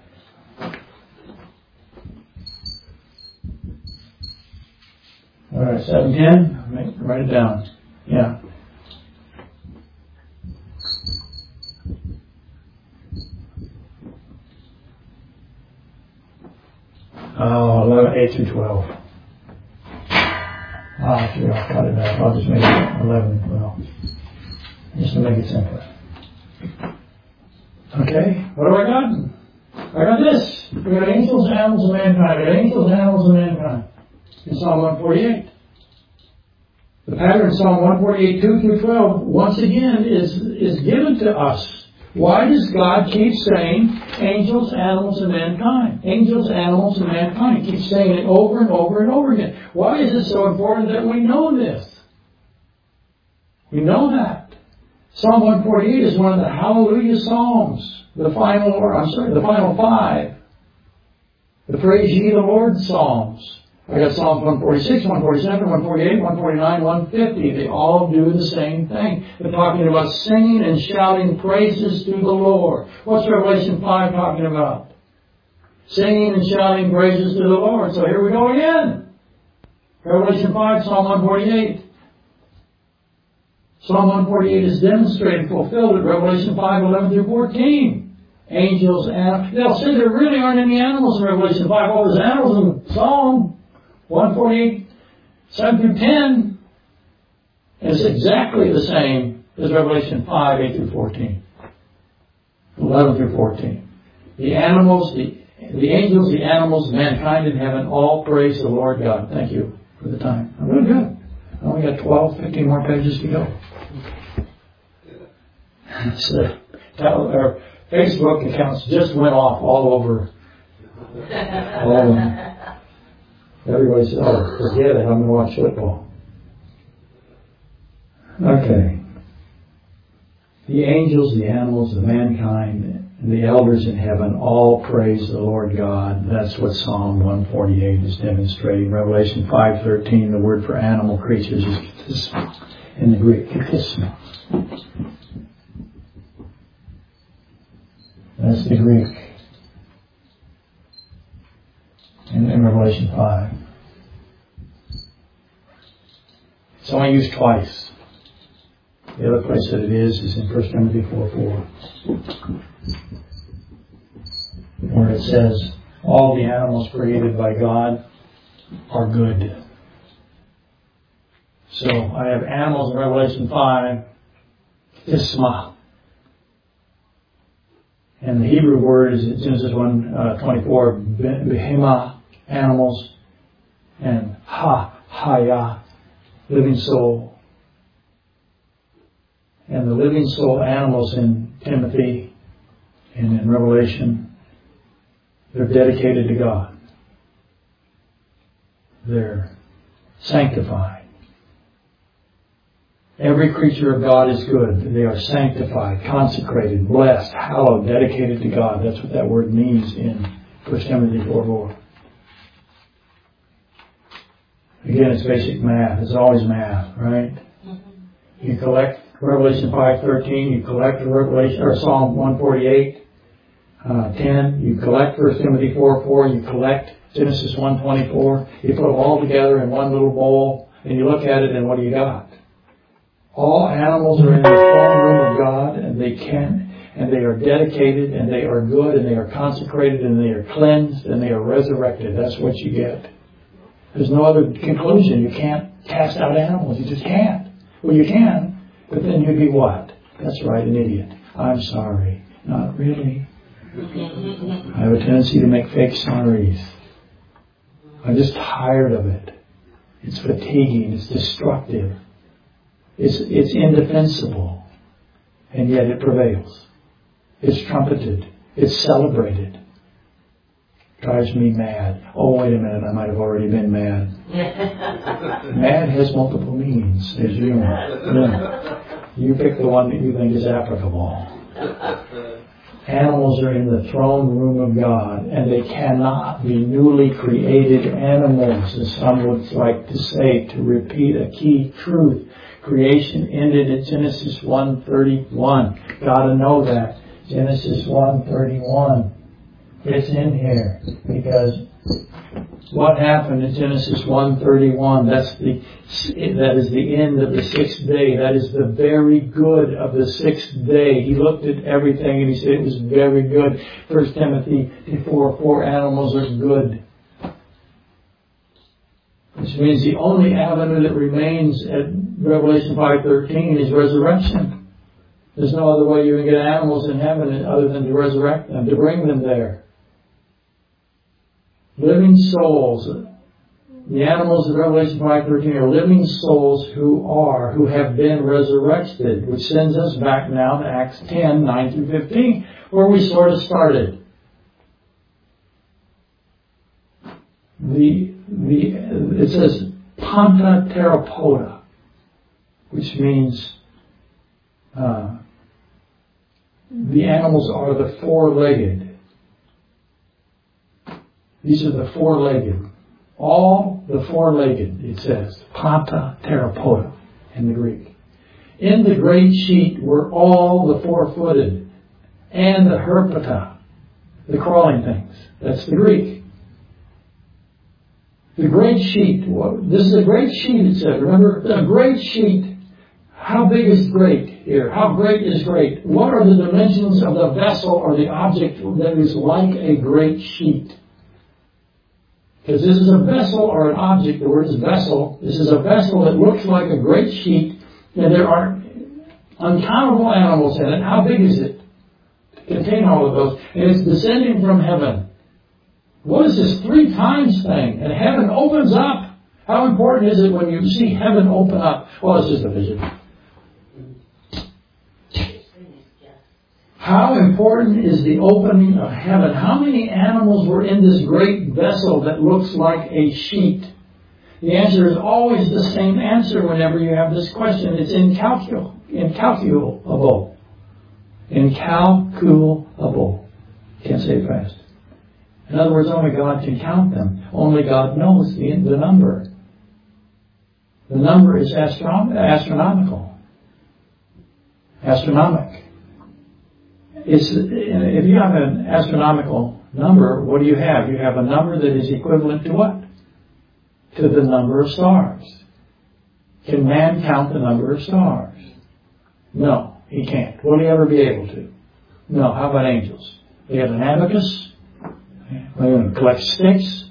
all right, seven ten. Write it down. Yeah. Oh, eleven, eight through twelve. Ah, actually, I'll cut it out. I'll just make it eleven, twelve. Just to make it simpler. Okay, what have I got? I got this. We got angels, animals, and mankind. We got angels, animals, and mankind. In Psalm one forty-eight. The pattern in Psalm one forty-eight, two through twelve, once again, is, is given to us. Why does God keep saying angels, animals, and mankind? Angels, animals, and mankind. He keeps saying it over and over and over again. Why is it so important that we know this? We know that. Psalm one forty-eight is one of the Hallelujah Psalms. The final, or I'm sorry, the final five. The Praise Ye the Lord Psalms. I got Psalms one forty-six, one forty-seven, one forty-eight, one forty-nine, one fifty. They all do the same thing. They're talking about singing and shouting praises to the Lord. What's Revelation five talking about? Singing and shouting praises to the Lord. So here we go again. Revelation five, Psalm one forty-eight. Psalm one forty-eight is demonstrated, fulfilled at Revelation five, eleven through fourteen. Angels, and they'll say there really aren't any animals in Revelation five. Well, there's animals in Psalm one forty-eight, seven through ten. And it's exactly the same as Revelation five, eight through fourteen. eleven through fourteen. The animals, the, the angels, the animals, mankind in heaven, all praise the Lord God. Thank you for the time. I'm really good. I only got twelve, fifteen more pages to go. So, our Facebook accounts just went off all over. All of them. Everybody said, oh, forget it, I'm going to watch football. Okay. The angels, the animals, the mankind, and the elders in heaven all praise the Lord God. That's what Psalm one forty-eight is demonstrating. Revelation five thirteen, the word for animal creatures is ktisma in the Greek. Ktisma. That's the Greek. In, in Revelation five. It's only used twice. The other place that it is is in First Timothy four four. Where it says, all the animals created by God are good. So I have animals in Revelation five, ktisma. And the Hebrew word is in Genesis one twenty-four, behema, animals, and ha, haya, living soul. And the living soul animals in Timothy and in Revelation, they're dedicated to God. They're sanctified. Every creature of God is good. They are sanctified, consecrated, blessed, hallowed, dedicated to God. That's what that word means in First Timothy four four. Again, it's basic math. It's always math, right? Mm-hmm. You collect Revelation five thirteen. You collect Revelation or Psalm one forty-eight, uh, ten. You collect First Timothy four four. You collect Genesis one twenty-four. You put them all together in one little bowl, and you look at it, and what do you got? All animals are in the throne room of God, and they can, and they are dedicated, and they are good, and they are consecrated, and they are cleansed, and they are resurrected. That's what you get. There's no other conclusion. You can't cast out animals. You just can't. Well, you can, but then you'd be what? That's right, an idiot. I'm sorry. Not really. I have a tendency to make fake sorries. I'm just tired of it. It's fatiguing. It's destructive. It's, it's indefensible, and yet it prevails. It's trumpeted. It's celebrated. drives me mad. Oh, wait a minute, I might have already been mad. Mad has multiple meanings, as you know. Yeah. You pick the one that you think is applicable. Animals are in the throne room of God, and they cannot be newly created animals, as some would like to say, to repeat a key truth. Creation ended at Genesis one thirty-one. Gotta know that. Genesis one thirty-one. It's in here because what happened in Genesis one thirty-one, that's the, that is the end of the sixth day. That is the very good of the sixth day. He looked at everything and he said it was very good. First Timothy four, four animals are good. Which means the only avenue that remains at Revelation five thirteen is resurrection. There's no other way you can get animals in heaven other than to resurrect them, to bring them there. Living souls. The animals of Revelation five thirteen are living souls who are, who have been resurrected, which sends us back now to Acts ten, nine through fifteen, where we sort of started. The, the, it says Panta Pteropoda, which means uh, the animals are the four-legged. These are the four-legged. All the four-legged, it says. Panta Pteropoda in the Greek. In the great sheet were all the four-footed and the herpeta, the crawling things. That's the Greek. The great sheet. This is a great sheet, it says. Remember, a great sheet. How big is great here? How great is great? What are the dimensions of the vessel or the object that is like a great sheet? Because this is a vessel or an object, the word is vessel. This is a vessel that looks like a great sheet, and there are uncountable animals in it. How big is it to contain all of those? And it's descending from heaven. What is this three times thing? And heaven opens up. How important is it when you see heaven open up? Well, it's just a vision. How important is the opening of heaven? How many animals were in this great vessel that looks like a sheet? The answer is always the same answer whenever you have this question. It's incalculable. Incalculable. Incalculable. Can't say it fast. In other words, only God can count them. Only God knows the, the number. The number is astron- astronomical. Astronomic. It's, if you have an astronomical number, what do you have? You have a number that is equivalent to what? To the number of stars. Can man count the number of stars? No, he can't. Will he ever be able to? No. How about angels? They have an abacus. They're going to collect sticks.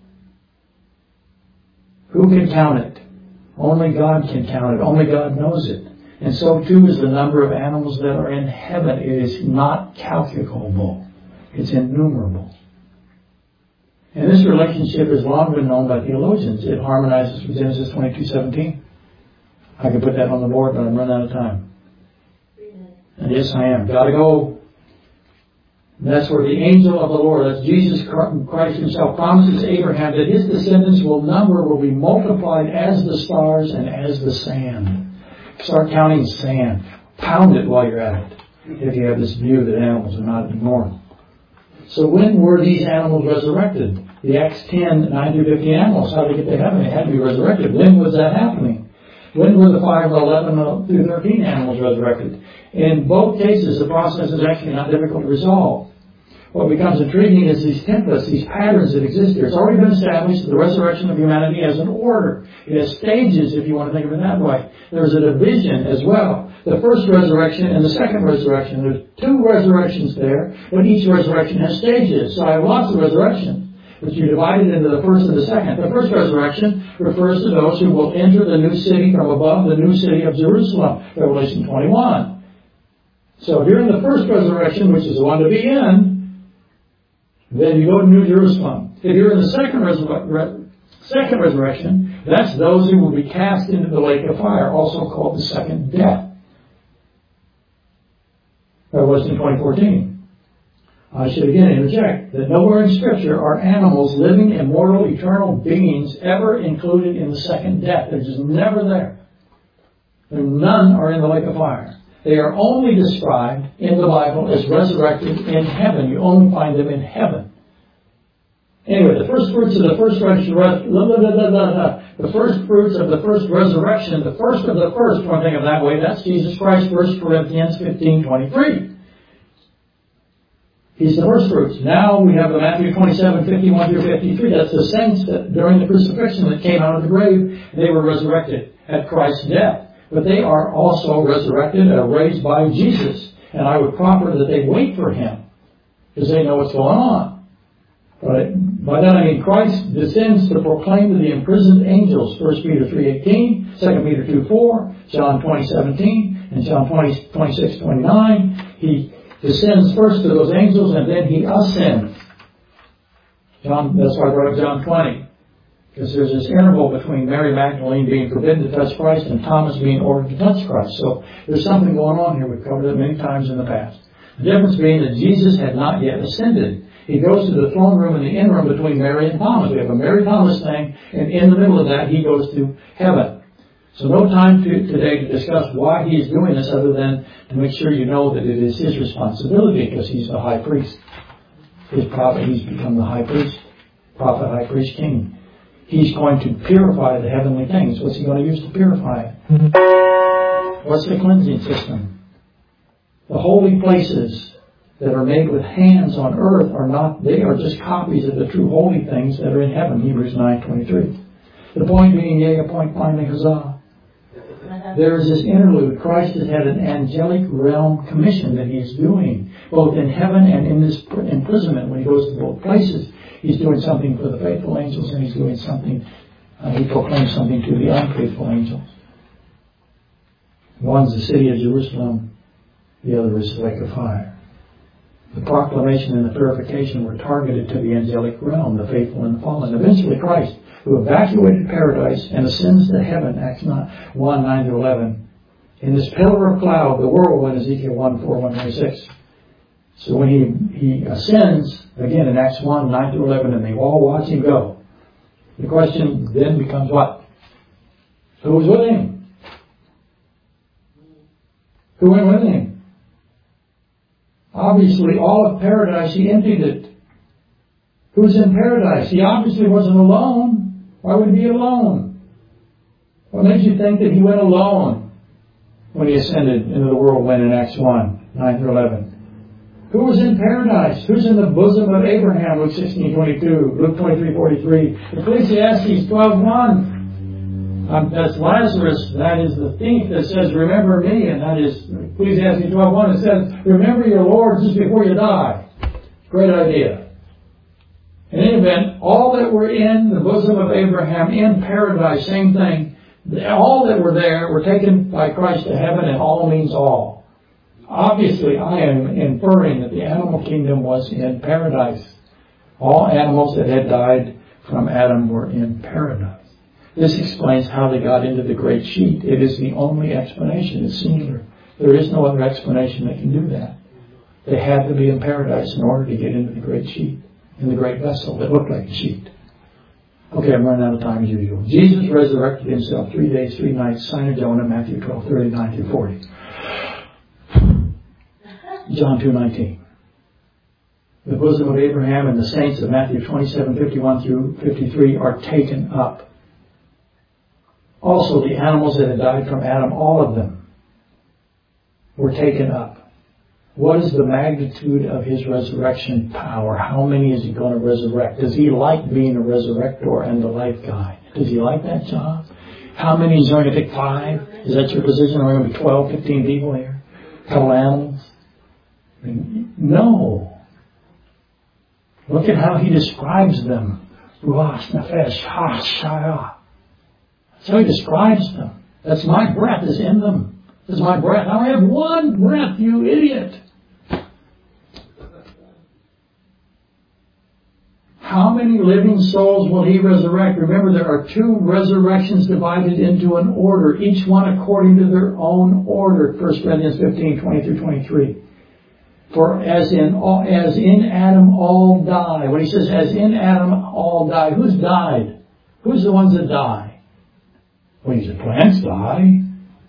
Who can count it? Only God can count it. Only God knows it. And so too is the number of animals that are in heaven. It is not calculable. It's innumerable. And this relationship has long been known by theologians. It harmonizes with Genesis twenty-two seventeen. I can put that on the board, but I'm running out of time. And yes, I am. Gotta go. And that's where the angel of the Lord, that's Jesus Christ himself, promises Abraham that his descendants will number, will be multiplied as the stars and as the sand. Start counting sand. Pound it while you're at it. If you have this view that animals are not normal. So when were these animals resurrected? The Acts ten, nine through fifteen animals. How did they get to heaven? They had to be resurrected. When was that happening? When were the five, eleven through thirteen animals resurrected? In both cases, the process is actually not difficult to resolve. What becomes intriguing is these templates, these patterns that exist here. It's already been established that the resurrection of humanity has an order. It has stages, if you want to think of it that way. There's a division as well. The first resurrection and the second resurrection. There's two resurrections there, but each resurrection has stages. So I have lots of resurrections, but you divide it into the first and the second. The first resurrection refers to those who will enter the new city from above, the new city of Jerusalem, Revelation twenty-one. So if you're in the first resurrection, which is the one to be in, then you go to New Jerusalem. If you're in the second, resur- second resurrection, that's those who will be cast into the lake of fire, also called the second death. Revelation twenty fourteen. I should again interject that nowhere in Scripture are animals, living, immortal, eternal beings, ever included in the second death. They're just never there. None are in the lake of fire. They are only described in the Bible as resurrected in heaven. You only find them in heaven. Anyway, the first fruits of the first resurrection, the first fruits of the first resurrection, the first of the first, one thing of that way, that's Jesus Christ, First Corinthians fifteen twenty-three. He's the first fruits. Now we have the Matthew twenty-seven, fifty-one through fifty-three. That's the saints that during the crucifixion that came out of the grave, they were resurrected at Christ's death. But they are also resurrected and raised by Jesus. And I would proffer that they wait for Him, because they know what's going on. But by that I mean Christ descends to proclaim to the imprisoned angels, First Peter three eighteen, Second Peter two four, John twenty seventeen, and John twenty, twenty-six, twenty-nine. He descends first to those angels and then He ascends. John, that's why I brought up John twenty. Because there's this interval between Mary Magdalene being forbidden to touch Christ and Thomas being ordered to touch Christ. So there's something going on here. We've covered it many times in the past. The difference being that Jesus had not yet ascended. He goes to the throne room in the interim between Mary and Thomas. We have a Mary Thomas thing, and in the middle of that, He goes to heaven. So no time to, today to discuss why He is doing this other than to make sure you know that it is His responsibility because He's the high priest. His prophet, He's become the high priest, prophet, high priest, king. He's going to purify the heavenly things. What's He going to use to purify it? What's the cleansing system? The holy places that are made with hands on earth are not, they are just copies of the true holy things that are in heaven, Hebrews nine twenty-three. The point being, yea, a point finally, huzzah. There is this interlude. Christ has had an angelic realm commission that He's doing, both in heaven and in this imprisonment when He goes to both places. He's doing something for the faithful angels and He's doing something, uh, He proclaims something to the unfaithful angels. One's the city of Jerusalem, the other is the lake of fire. The proclamation and the purification were targeted to the angelic realm, the faithful and the fallen. Eventually Christ, who evacuated paradise and ascends to heaven, Acts one, nine to eleven, in this pillar of cloud, the whirlwind, Ezekiel one, four, one twenty-six. So when he, he ascends, again in Acts one, nine to eleven, and they all watch Him go, the question then becomes what? Who was with Him? Who went with Him? Obviously, all of paradise, He emptied it. Who's in paradise? He obviously wasn't alone. Why would He be alone? What makes you think that He went alone when He ascended into the whirlwind in Acts one, nine through eleven? Who was in paradise? Who's in the bosom of Abraham? Luke sixteen twenty-two, Luke twenty-three forty-three, Ecclesiastes twelve one. Um, that's Lazarus. That is the thief that says, remember me. And that is Ecclesiastes twelve one. It says, remember your Lord just before you die. Great idea. In any event, all that were in the bosom of Abraham in paradise, same thing. All that were there were taken by Christ to heaven, and all means all. Obviously, I am inferring that the animal kingdom was in paradise. All animals that had died from Adam were in paradise. This explains how they got into the great sheet. It is the only explanation. It's singular. There is no other explanation that can do that. They had to be in paradise in order to get into the great sheet, in the great vessel that looked like a sheet. Okay, I'm running out of time as usual. Jesus resurrected Himself three days, three nights, sign of Jonah, Matthew twelve, thirty-nine through forty. John two nineteen. The bosom of Abraham and the saints of Matthew twenty-seven, fifty-one through fifty-three are taken up. Also, the animals that had died from Adam, all of them, were taken up. What is the magnitude of His resurrection power? How many is He going to resurrect? Does He like being a resurrector and the life guy? Does He like that job? How many is He going to take? Five? Is that your position? Are we going to be twelve, fifteen people here? A couple animals? I mean, no. Look at how He describes them. Ruach, nefesh, ha, shaya. That's how He describes them. That's my breath is in them. That's my breath. I have one breath, you idiot. How many living souls will He resurrect? Remember, there are two resurrections divided into an order, each one according to their own order. First Corinthians fifteen, twenty through twenty-three. For as in all, as in Adam all die. When he says as in Adam all die, who's died? Who's the ones that die? When he said plants die.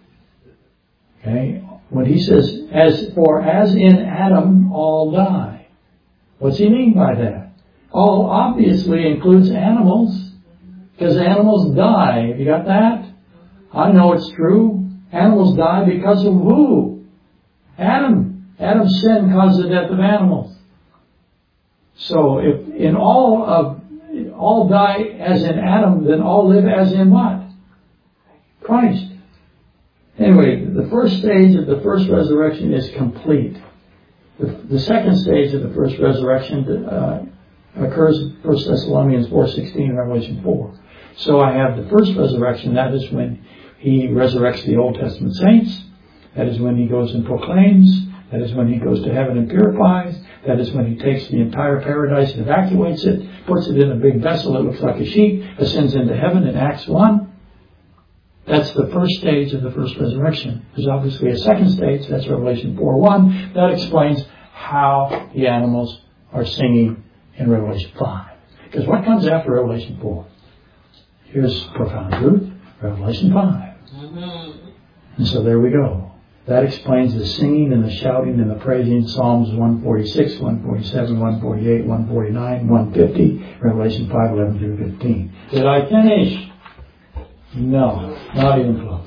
Okay. When he says as for as in Adam all die. What's he mean by that? All obviously includes animals. Because animals die. Have you got that? I know it's true. Animals die because of who? Adam. Adam's sin caused the death of animals. So if in all of all die as in Adam, then all live as in what? Christ. Anyway, the first stage of the first resurrection is complete. The, the second stage of the first resurrection uh, occurs in First Thessalonians four sixteen and Revelation four. So I have the first resurrection. That is when he resurrects the Old Testament saints. That is when he goes and proclaims. That is when he goes to heaven and purifies. That is when he takes the entire paradise and evacuates it, puts it in a big vessel that looks like a sheep, ascends into heaven in Acts one. That's the first stage of the first resurrection. There's obviously a second stage, that's Revelation four one. That explains how the animals are singing in Revelation five. Because what comes after Revelation four? Here's profound truth, Revelation five. And so there we go. That explains the singing and the shouting and the praising. Psalms one forty-six, one forty-seven, one forty-eight, one forty-nine, one fifty, Revelation five, eleven through fifteen. Did I finish? No, not even close.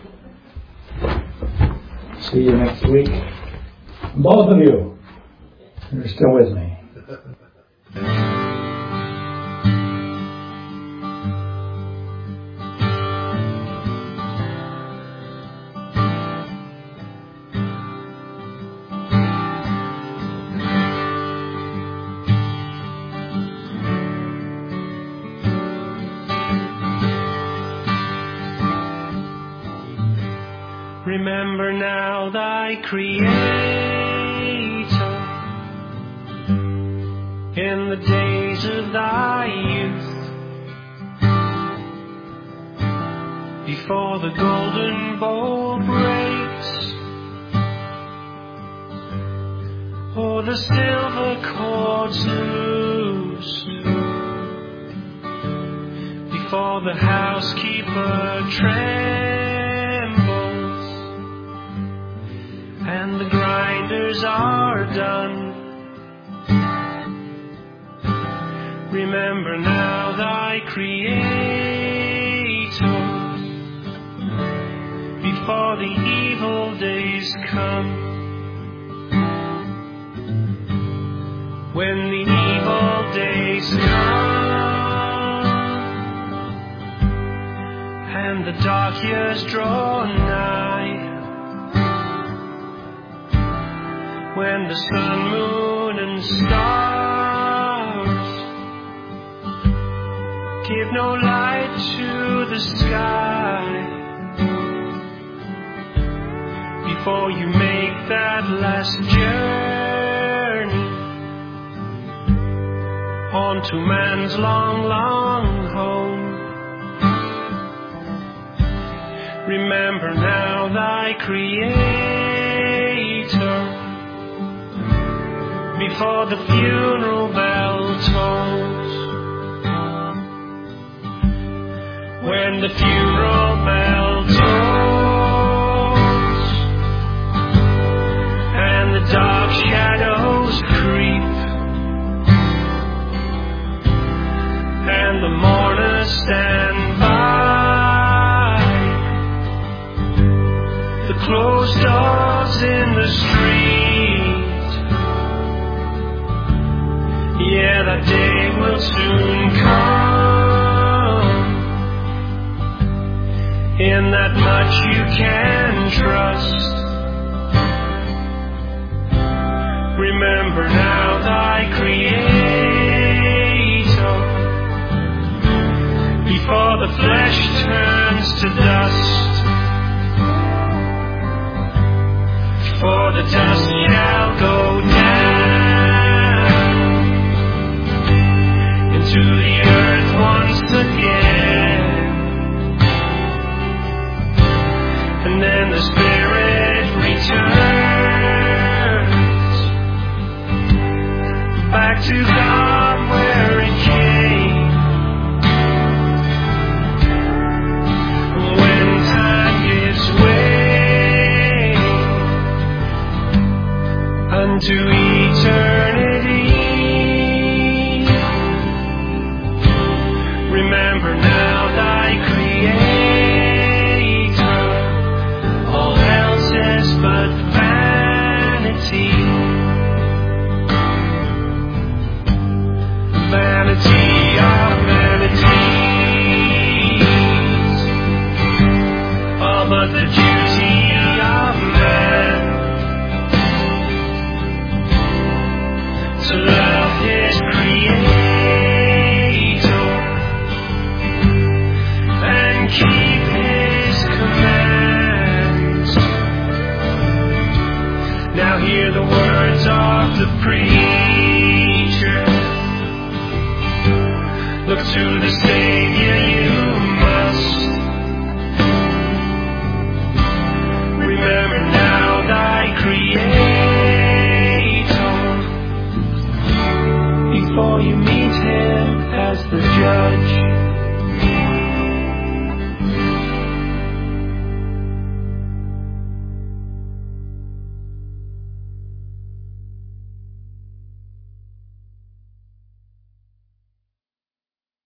See you next week. Both of you. You're still with me. Remember now thy Creator in the days of thy youth, before the golden bowl breaks, or the silver cords loosed, before the housekeeper trembles and the grinders are done. Remember now thy Creator before the evil days come, when the evil days come and the dark years draw nigh, when the sun, moon, and stars give no light to the sky, before you make that last journey on to man's long, long home. Remember now thy Creator before the funeral bell tolls, when the funeral bell tolls and the dark shadows creep and the mourners stand by the closed doors in the street. Yeah, that day will soon come. In that much you can trust. Remember now thy Creator before the flesh turns to dust. For the dust shall go down into the earth once again, and then the Spirit returns to God where it came. When time gives way unto eternity, remember now thy Creator. All else is but vanity. Vanity of vanities, all but the duty of man to love his Creator and keep his commands. Now hear the words of the preacher. Look to the Savior you must. Remember now thy Creator before you meet him as the judge.